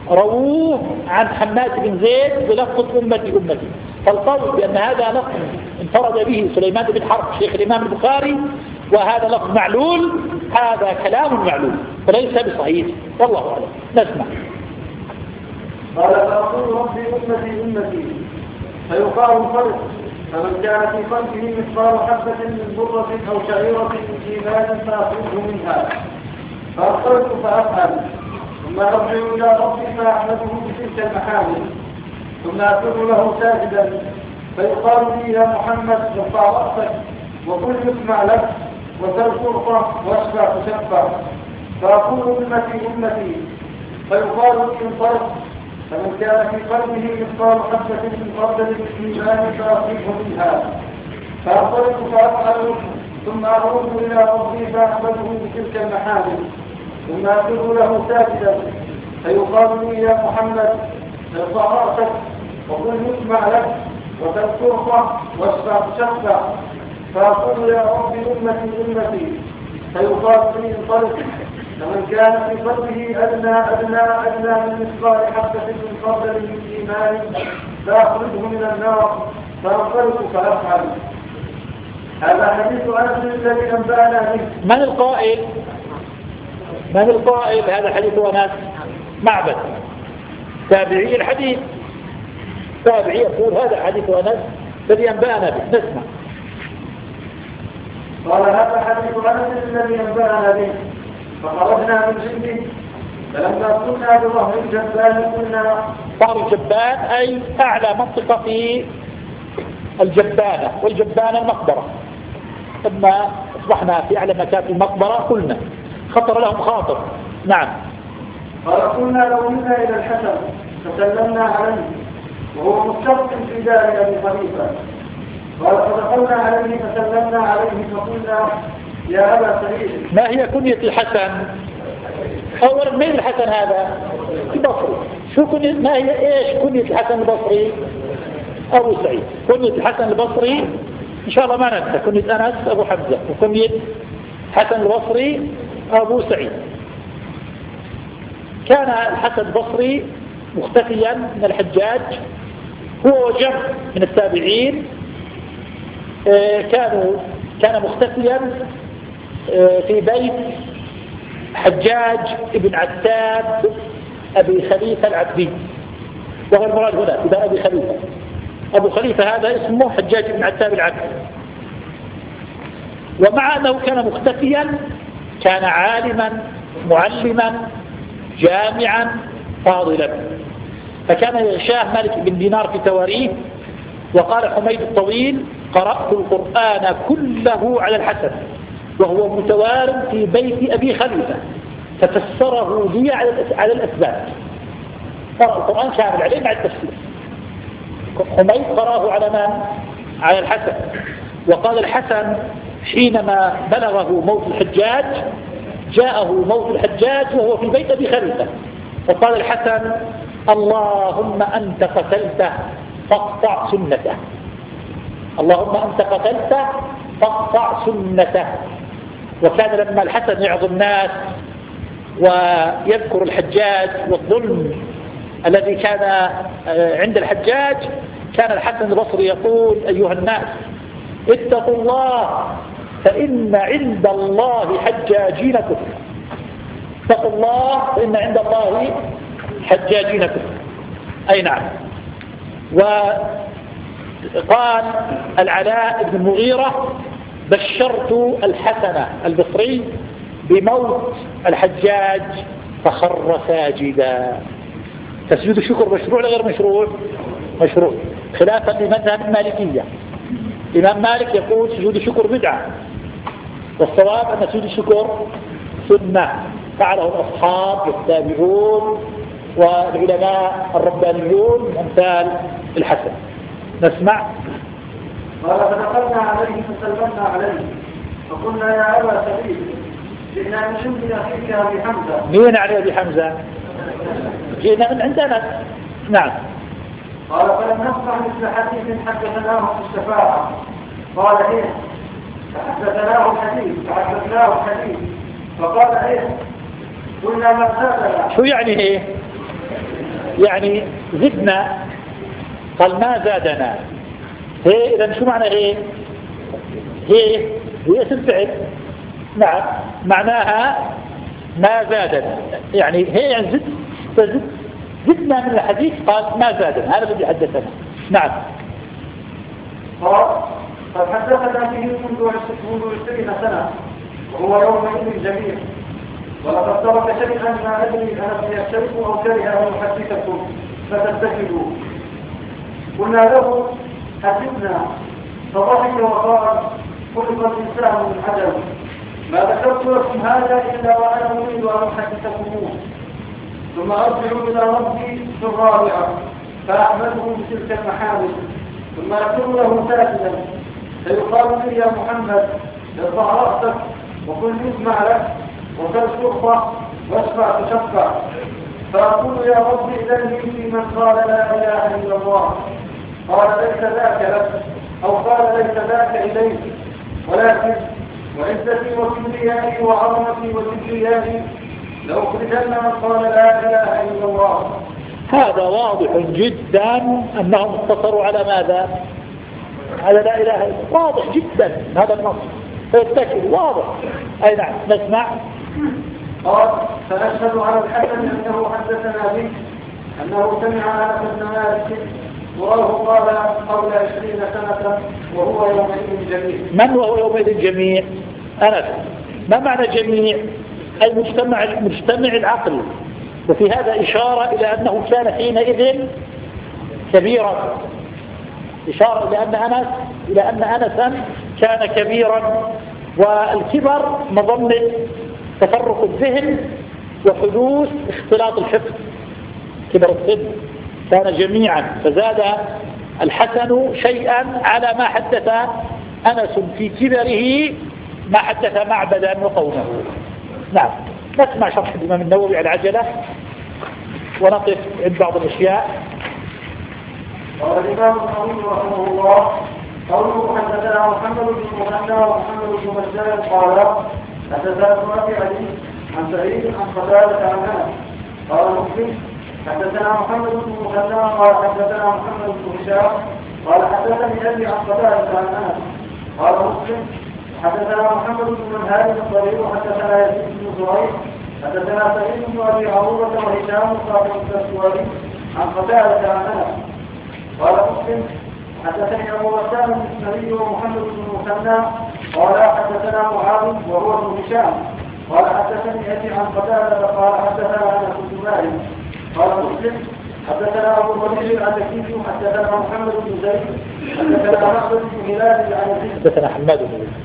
رووه عن حماد بن زيد بلفظ أمتي أمتي. فالقول بأن هذا لفظ انفرد به سليمان بن حرب شيخ الإمام البخاري وهذا لفظ معلول، هذا كلام معلول فليس بصحيح، والله أعلم. نسمع. قال فأقول ربي أمتي أمتي فيقال الفرق، فمن كان في قلبه مثقال حبة من برة أو شعيرة من إيمان فأخرجه منها، فأخرجت فأفعل، ثم أرجع إلى ربي فأحمده بتلك المحامد، ثم أكون له ساجدا فيقال لي يا محمد ارفع رأسك وكل يسمع لك وسل شرطة واشفع تشفع، فأقول أمتي أمتي فيقال لي انطلق، فمن كان في قلبه مثقال حبة من خردل من إيمان فأخرجه منها، فأنطلق فأفعل، ثم أعود إلى ربي فأحمده بتلك المحامد، ثم أكون له ساجدا فيقال لي يا محمد ارفع رأسك وقل يسمع لك وسل شرطة واشفع تشفع، فأقول يا ربي أمتي أمتي فيقال لي انطلق، فمن كان في قلبه أدنى أدنى أدنى من مثقال حبة من خردل من إيمان فأخرجه من النار، فأنطلق فأفعل. هذا حديث أنس الذي أنبأنا به. من القائل؟ من القائل هذا حديث أنس؟ معبد تابعي الحديث، تابعي يقول هذا حديث أنس الذي أنبأنا به. نسمع. قال هذا حديث أنس الذي أنبأنا به، فخرجنا من جنده فلما كنا بظهر الجبال قلنا. ظهر الجبال أي أعلى منطقة في الجبانة، والجبانة المقبرة. لما أصبحنا في أعلى مكان في المقبرة قلنا خطر لهم خاطر. نعم. قال قلنا لو منا إلى الحسن فسلمنا عليه وهو مستقبل في دار أبي خليفة، قال فدخلنا عليه فسلمنا عليه فقلنا يا أبا سعيد. ما هي كنية الحسن؟ أولا مين الحسن هذا؟ البصري. شو كنية؟ ما هي إيش كنية الحسن البصري؟ أبو سعيد. كنية الحسن البصري إن شاء الله ما ننسى كنية أنس أبو حمزة، وكنية حسن البصري أبو سعيد. كان الحسن البصري مختفيا من الحجاج، هو وجمع من التابعين كانوا كان مختفيا في بيت حجاج ابن عتاب أبي خليفة العتبي، وهو المراد هنا إذا أبي خليفة. أبو خليفة هذا اسمه حجاج ابن عتاب العتبي. ومع أنه كان مختفيا كان عالما معلما جامعا فاضلا، فكان يغشاه مالك بن دينار في تواريه. وقال حميد الطويل قرأت القرآن كله على الحسن وهو متوار في بيت أبي خليفة ففسره لي على الأسباب. قرأ القرآن كامل عليه مع التفسير. حميد قرأه على من؟ على الحسن. وقال الحسن حينما بلغه موت الحجاج جاءه موت الحجاج وهو في بيت أبي خليفة، وقال الحسن اللهم أنت قتلته فاقطع سنته، اللهم أنت قتلته فاقطع سنته. وكان لما الحسن يعظ الناس ويذكر الحجاج والظلم الذي كان عند الحجاج كان الحسن البصري يقول أيها الناس اتقوا الله فإن عند الله حجاجين كفر، اتقوا الله فإن عند الله حجاجين كفر. أي نعم. وقال العلاء بن المغيرة بشرت الحسن البصري بموت الحجاج فخر ساجدا. تسجيد الشكر مشروع ولا غير مشروع؟ مشروع، خلافا لمذهب المالكية. الإمام مالك يقول سجود الشكر بدعة، والصواب أن سجود الشكر سنة فعله الأصحاب والتابعون والعلماء الربانيون أمثال الحسن. نسمع. قال فدخلنا عليه فسلمنا عليه فقلنا يا أبا سعيد جئنا من عند أخيك أبي حمزة. مين علي أبي حمزة؟ جئنا من عندنا. نعم. قال فلم نسمع مثل حديث حدثناه في الشفاعة. قال إيه؟ فحدثناه الحديث فحدثناه الحديث فقال إيه؟ قلنا ما زادنا. شو يعني إيه؟ يعني زدنا، قال ما زادنا. هي إذا شو معنى هي؟ هي هي اسم فعل، نعم معناها ما زادنا، يعني هي يعني زد فزد زدنا من الحديث، قال ما زادنا، هذا الذي حدثنا. نعم. قال قد حدثنا به منذ عشرين سنة وهو يومئذ جميع، ولقد ترك شيئا ما أدري أنا يشترك أو كره أن يحدثكم فتتخذوا. قلنا له حدثنا فضحك وقال خلق الإنسان من عدم، ما ذكرت لكم هذا إلا وأنا أريد أن أحدثكموه، ثم أرجع إلى ربي في الرابعة فأحمده بتلك المحامد، ثم أكون له ساجدا فيقال لي يا محمد ارفع رأسك وكل يسمع لك وكل شرطة واشفع تشفع، فأقول يا رب إذن في من قال لا إله إلا الله، قال ليس ذاك لك أو قال ليس ذاك إليك، ولكن وعزتي وكبريائي وعظمتي وكبريائي لأخرجن من قال لا إله إلا الله. هذا واضح جدا أنهم اقتصروا على ماذا؟ على لا إله إلا الله، واضح جدا هذا النص، فيتكل واضح. أي نعم نسمع. قال فأشهد على الحسن أنه حدثنا به أنه سمع أنس بن مالك وراه قال قبل عشرين سنة وهو يومئذ جميع. من هو يومئذ جميع؟ أنس. ما معنى جميع؟ أي مجتمع مجتمع العقل، وفي هذا إشارة إلى أنه كان حينئذ كبيرا، إشارة إلى أن أنس إلى أن أنسا كان كبيرا، والكبر مظنة تفرق الذهن وحدوث اختلاط الحفظ، كبر السن، كان جميعا، فزاد الحسن شيئا على ما حدث أنس في كبره ما حدث معبدا وقومه. نعم نسمع شرح الإمام النووي على العجلة ونقف عند بعض الأشياء. قال الإمام النووي رحمه الله قوله حدثنا محمد بن مثنى ومحمد بن بشار قال حدثنا ابن علي عن سعيد عن قتادة عن أنس قال مسلم حدثنا محمد بن مثنى قال حدثنا محمد بن بشار قال حدثني أبي عن قتادة عن أنس قال مسلم حدثنا محمد بن منهار الضرير حدثنا يزيد بن زهير حدثنا سعيد بن أبي عروبة وهشام صاحب الدستوائي عن قتادة عن أنس قال مسلم حدثني أبو غسان الإسماعيلي ومحمد بن مثنى قال حدثنا معاذ وهو ابن هشام قال حدثني أبي عن قتادة قال حدثنا أنس بن مالك قال مسلم حدثنا أبو الوليد العتكي حدثنا محمد بن زيد حدثنا معبد بن هلال العنزي حدثنا حماد بن زيد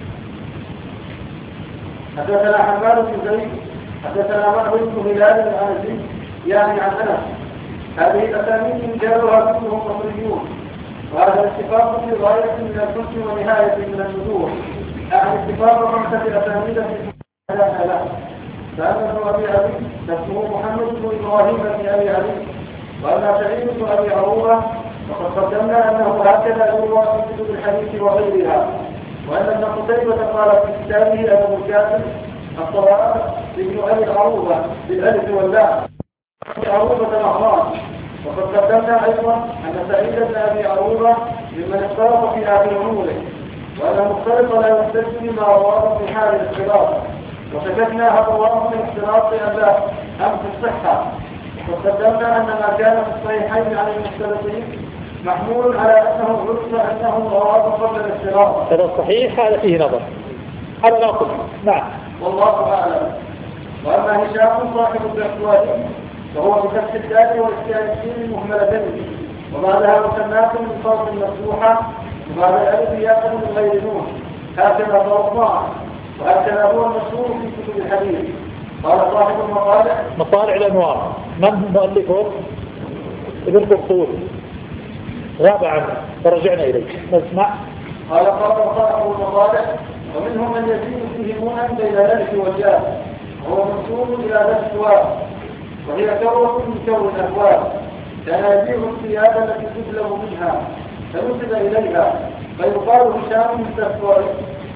حدثنا حماد بن زيد حدثنا معبد بن هلال العنزي يعني عن أنس. هذه الأسانيد جابها كلهم مصريون، وهذا الاتفاق في غاية من الحسن ونهاية من النذور، يعني اتفاق خمسة أسانيد في ثلاثة لا، فأن ابن أبي علي اسمه محمد بن إبراهيم بن أبي علي، وأن سعيد بن أبي عروبة وقد قدمنا أنه هكذا يروى في كتب الحديث وغيرها، وأن ابن قتيبة قال في كتابه أبو الكاتب الصواب ابن أبي عروبة بالألف واللام عروبة الأعراض. وقد قدمنا أيضا أن سعيد بن أبي عروبة ممن اختلط في آخر عمره، وأن المختلط لا يستجد بما رواه في حال الاختلاط، وشككنا رواه في الاختلاط أم أم في الصحة. وقد قدمنا أن ما كان في الصحيحين عن المختلطين محمول على أنه عرف أنه رواه قبل الاختلاط. هذا صحيح، هذا فيه نظر، هذا ناقص. نعم والله أعلم. وأما هشام صاحب الدستوائي فهو بفتح الدال والإسكان السين المهملتين، وبعدها مسمات من صوت مفتوحة، وبعد الألف يأخذ من غير نون، هكذا توضع، وهكذا هو المشهور في كتب الحديث. قال صاحب المطالع مطالع الأنوار، من مؤلفه؟ ابن قرطبي، غاب عنه فرجعنا إليه. نسمع. قال قال صاحب المطالع ومنهم من يزيد فيه منى بين الألف والياء، وهو منسوب إلى ذات السواء، وهي كروة من كور الأبواب، تنازيع الثياب التي تسلب منها فنسب إليها، فيقال هشام الدستوائي،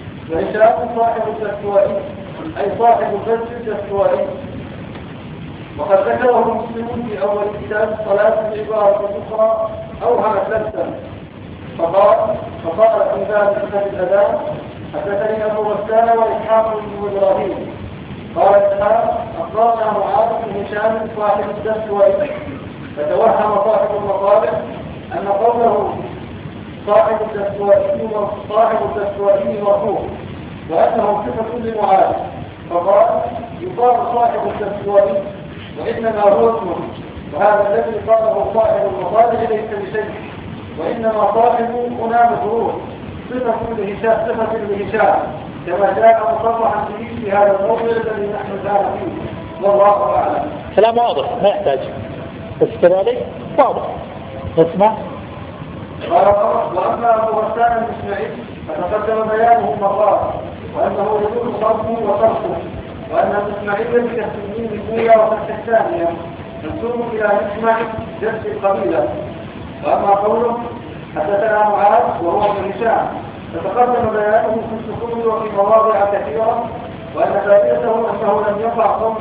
وهشام صاحب الدستوائي أي صاحب الفجر الدستوائي. وقد ذكره المسلمون في أول كتاب الصلاة بعبارة أخرى أوهمت لبسا، فقال فقال في باب صفة الأذان حدثني أبو غسان وإسحاق بن إبراهيم قال إسحاق أخبرنا معاذ بن هشام صاحب الدرس وإبن، فتوهم صاحب المطالع أن قوله صاحب الدستوائي صاحب الدستوائي مرفوع وأنه صفة لمعاذ، فقال يقال صاحب الدستوائي وإنما هو اسمه، وهذا الذي قاله صاحب المطالع ليس بشيء، وإنما صاحب هنا مجرور صفة لهشام صفة لهشام كما جاء مصرحا به في هذا الموضع الذي نحن الآن فيه، والله أعلم. كلام واضح ما يحتاج، بس كذلك واضح. اسمع. قال وأما أبو غسان المسمعي فتقدم بيانه مرات، وأنه يدل صرفه وصرفه، وأن المسمعية بتسمين الأولى وفتح الثانية منسوب إلى مسمع جنس القبيلة. وأما قوله حدثنا معاذ وهو ابن هشام فتقدم بيانه في السكون وفي مواضع كثيرة، وأن فائدته أنه لم يقع قول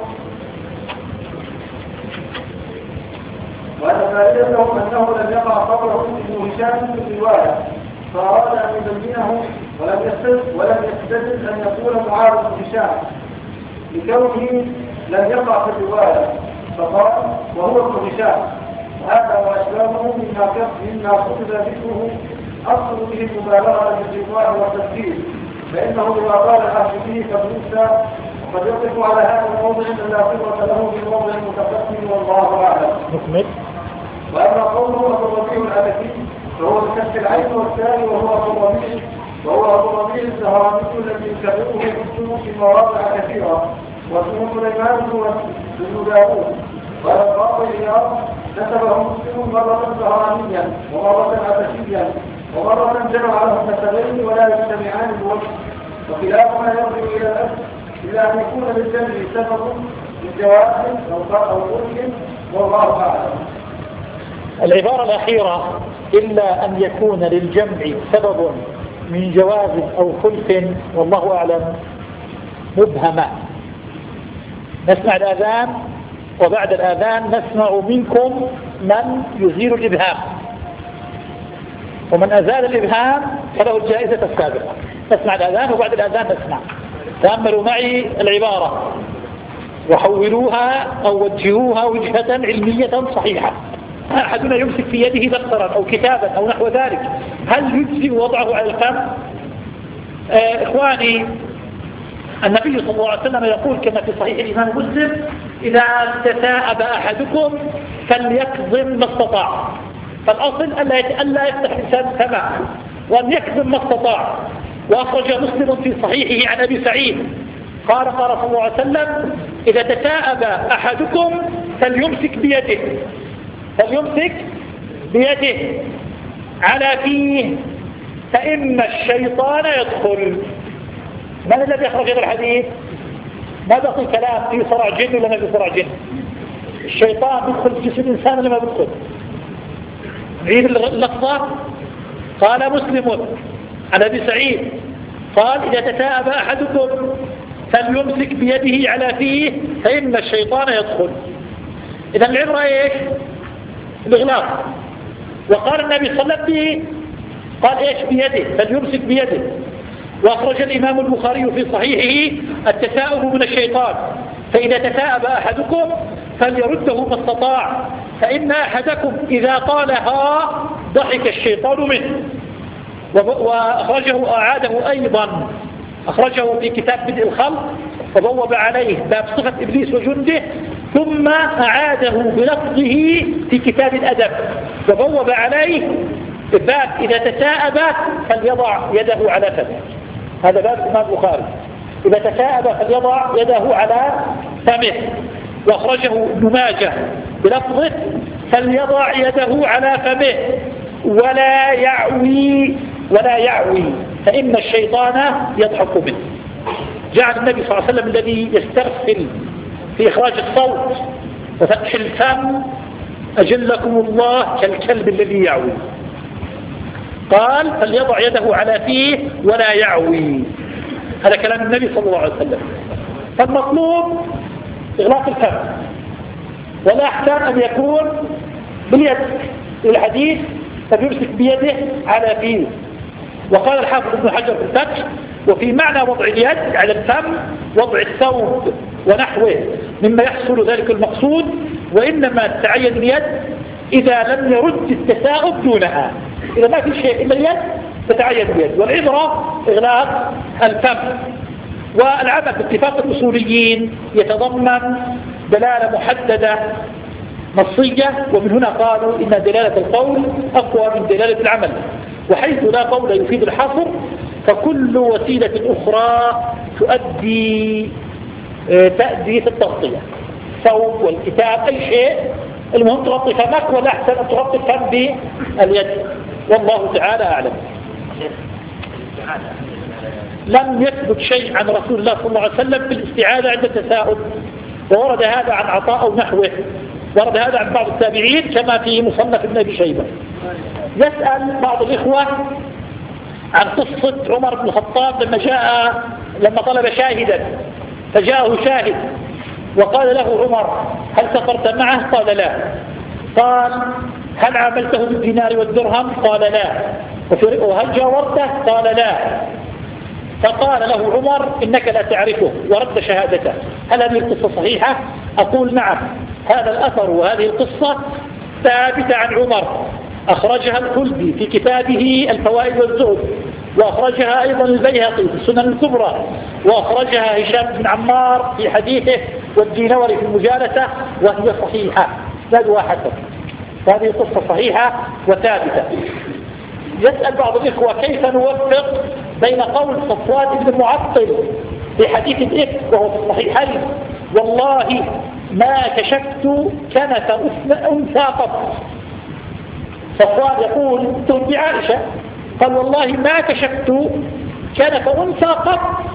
وأن فائدته أنه لم يقع قوله ابن هشام في الرواية، فأراد أن يبينه ولم يستدل ولم يستدل أن يقول معاذ بن هشام لكونه لم يقع في الرواية، فقال وهو ابن هشام، وهذا وأشباهه مما مما كتب ذكره أصل به المبالغة في الرواية والتسجيل، فإنه إذا قال الأخذ به فبنسى وقد يقف على هذا الموضع أن لا خبرة له في موضع متقدم، والله أعلم. نكمل. وأما قوله أبو الربيع الأبكي فهو بكسر العين والثاني وهو أبو الربيع وهو أبو الربيع الزهراني الذي يكرره مسلم في مواضع كثيرة، واسمه سليمان بن داوود. قال القاضي عياض نسبه مسلم مرة زهرانيا ومرة عبسيا ومرة جمع له نسبين ولا يجتمعان بوجه، وكلاهما يرجع إلى الأسف إلى أن يكون للجمع سبب من جواز أو قرب، والله أعلم. العبارة الأخيرة إلا أن يكون للجمع سبب من جواز أو خلف والله أعلم مبهمة. نسمع الأذان وبعد الأذان نسمع منكم من يزيل الإبهام، ومن أزال الإبهام فله الجائزة السابقة. نسمع الأذان وبعد الأذان نسمع. تأملوا معي العبارة وحولوها أو وجهوها وجهة علمية صحيحة. أحدنا يمسك في يده دفترا أو كتابا أو نحو ذلك، هل يجزئ وضعه على الفم؟ آه إخواني، النبي صلى الله عليه وسلم يقول كما في صحيح الإمام مسلم إذا تثاءب أحدكم فليكظم ما استطاع، فالأصل ألا يفتح لسان فمه وأن يكظم ما استطاع. وأخرج مسلم في صحيحه عن أبي سعيد قال قال صلى الله عليه وسلم إذا تثاءب أحدكم فليمسك بيده فليمسك بيده على فيه فإن الشيطان يدخل. من الذي أخرج هذا الحديث؟ ماذا في كلام في صرع جن ولا ما في صرع جن؟ الشيطان يدخل في جسم الإنسان ولا ما يدخل؟ نعيد اللفظة. قال مسلم عن أبي سعيد قال إذا تثاءب أحدكم فليمسك بيده على فيه فإن الشيطان يدخل. إذا العبرة إيش؟ الإغلاق. وقال النبي صلى الله عليه وسلم قال إيش بيده فليمسك بيده. وأخرج الإمام البخاري في صحيحه التثاؤب من الشيطان فإذا تثاءب أحدكم فليرده ما استطاع فإن أحدكم إذا قالها ضحك الشيطان منه. وأخرجه أعاده أيضا أخرجه في كتاب بدء الخلق وبوب عليه باب صفة إبليس وجنده، ثم أعاده بلفظه في كتاب الأدب وبوب عليه باب إذا تثاءب فليضع يده على فمه. هذا باب الإمام البخاري إذا تثاءب فليضع يده على فمه. وأخرجه ابن ماجه بلفظه فليضع يده على فمه ولا يعوي ولا يعوي فإن الشيطان يضحك منه. جعل النبي صلى الله عليه وسلم الذي يسترسل في إخراج الصوت وفتح الفم أجلكم الله كالكلب الذي يعوي. قال فليضع يده على فيه ولا يعوي. هذا كلام النبي صلى الله عليه وسلم. فالمطلوب إغلاق الفم ولا أحسن أن يكون باليد الحديث فبيمسك بيده على فيه. وقال الحافظ ابن حجر في الفتح وفي معنى وضع اليد على الفم وضع الثوب ونحوه مما يحصل ذلك المقصود، وإنما تعين اليد إذا لم يرد التثاؤب دونها. إذا ما في شيء إلا اليد تتعين اليد، والعبرة إغلاق الفم. والعمل باتفاق الأصوليين يتضمن دلالة محددة نصية، ومن هنا قالوا إن دلالة القول أقوى من دلالة العمل، وحيث لا قول يفيد الحصر فكل وسيلة أخرى تؤدي تأدي في التغطية، ثوب والكتاب أي شيء، المهم تغطي فمك، ولا أحسن أن تغطي الفم باليد، والله تعالى أعلم. لم يثبت شيء عن رسول الله صلى الله عليه وسلم في الاستعاذة عند التساؤل، وورد هذا عن عطاء أو نحوه، ورد هذا عن بعض التابعين كما في مصنف ابن أبي شيبة. يسأل بعض الإخوة عن قصة عمر بن الخطاب لما جاء لما طلب شاهدا فجاءه شاهد وقال له عمر هل سافرت معه؟ قال لا. قال هل عاملته بالدينار والدرهم؟ قال لا. وهل جاورته؟ قال لا. فقال له عمر إنك لا تعرفه ورد شهادته. هل هذه القصة صحيحة؟ أقول نعم، هذا الأثر وهذه القصة ثابتة عن عمر، أخرجها الكلبي في كتابه الفوائد والزهد، وأخرجها أيضا البيهقي في السنن الكبرى، وأخرجها هشام بن عمار في حديثه والدينوري في المجالسة، وهي صحيحة لا دواء حسن. هذه قصة صحيحة وثابتة. يسأل بعض الإخوة كيف نوفق بين قول صفوان بن المعطل في حديث الإفك وهو في الصحيحين والله ما كشفت كنف أنثى قط. صفوان يقول تهدي عائشة قال والله ما كشفت كنف أنثى قط،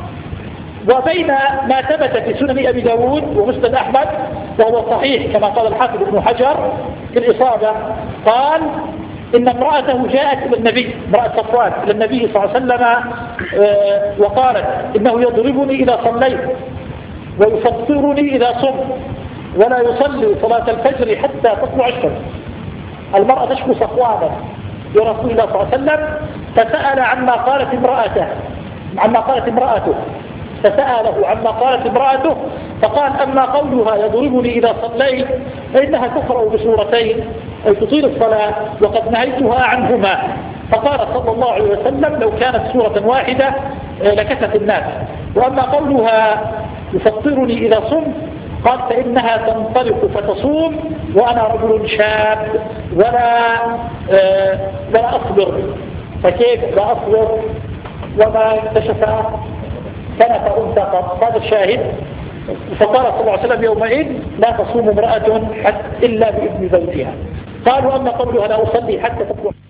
وبين ما ثبت في سنن أبي داود ومسند أحمد وهو صحيح كما قال الحافظ ابن حجر في الإصابة، قال إن امرأته جاءت إلى النبي، امرأة صفوان إلى النبي صلى الله عليه وسلم وقالت إنه يضربني إذا صليت ويفطرني إذا صمت ولا يصلي صلاة الفجر حتى تطلع الشمس. المرأة تشكو صفوانا لرسول الله صلى الله عليه وسلم، فسأل عما قالت امرأته عما قالت امرأته فسأله عما قالت امرأته فقال أما قولها يضربني إذا صليت فإنها تقرأ بسورتين أي تطيل الصلاة وقد نهيتها عنهما. فقال صلى الله عليه وسلم لو كانت سورة واحدة لكفت الناس. وأما قولها يفطرني إذا صمت قال فإنها تنطلق فتصوم وأنا رجل شاب ولا آه ولا أصبر، فكيف لا أصبر وما اكتشف كنف أنثى قط؟ هذا الشاهد. فقال صلى الله عليه وسلم يومئذ لا تصوم امرأة إلا بإذن زوجها. قالوا أما قولها لا أصلي حتى تطلع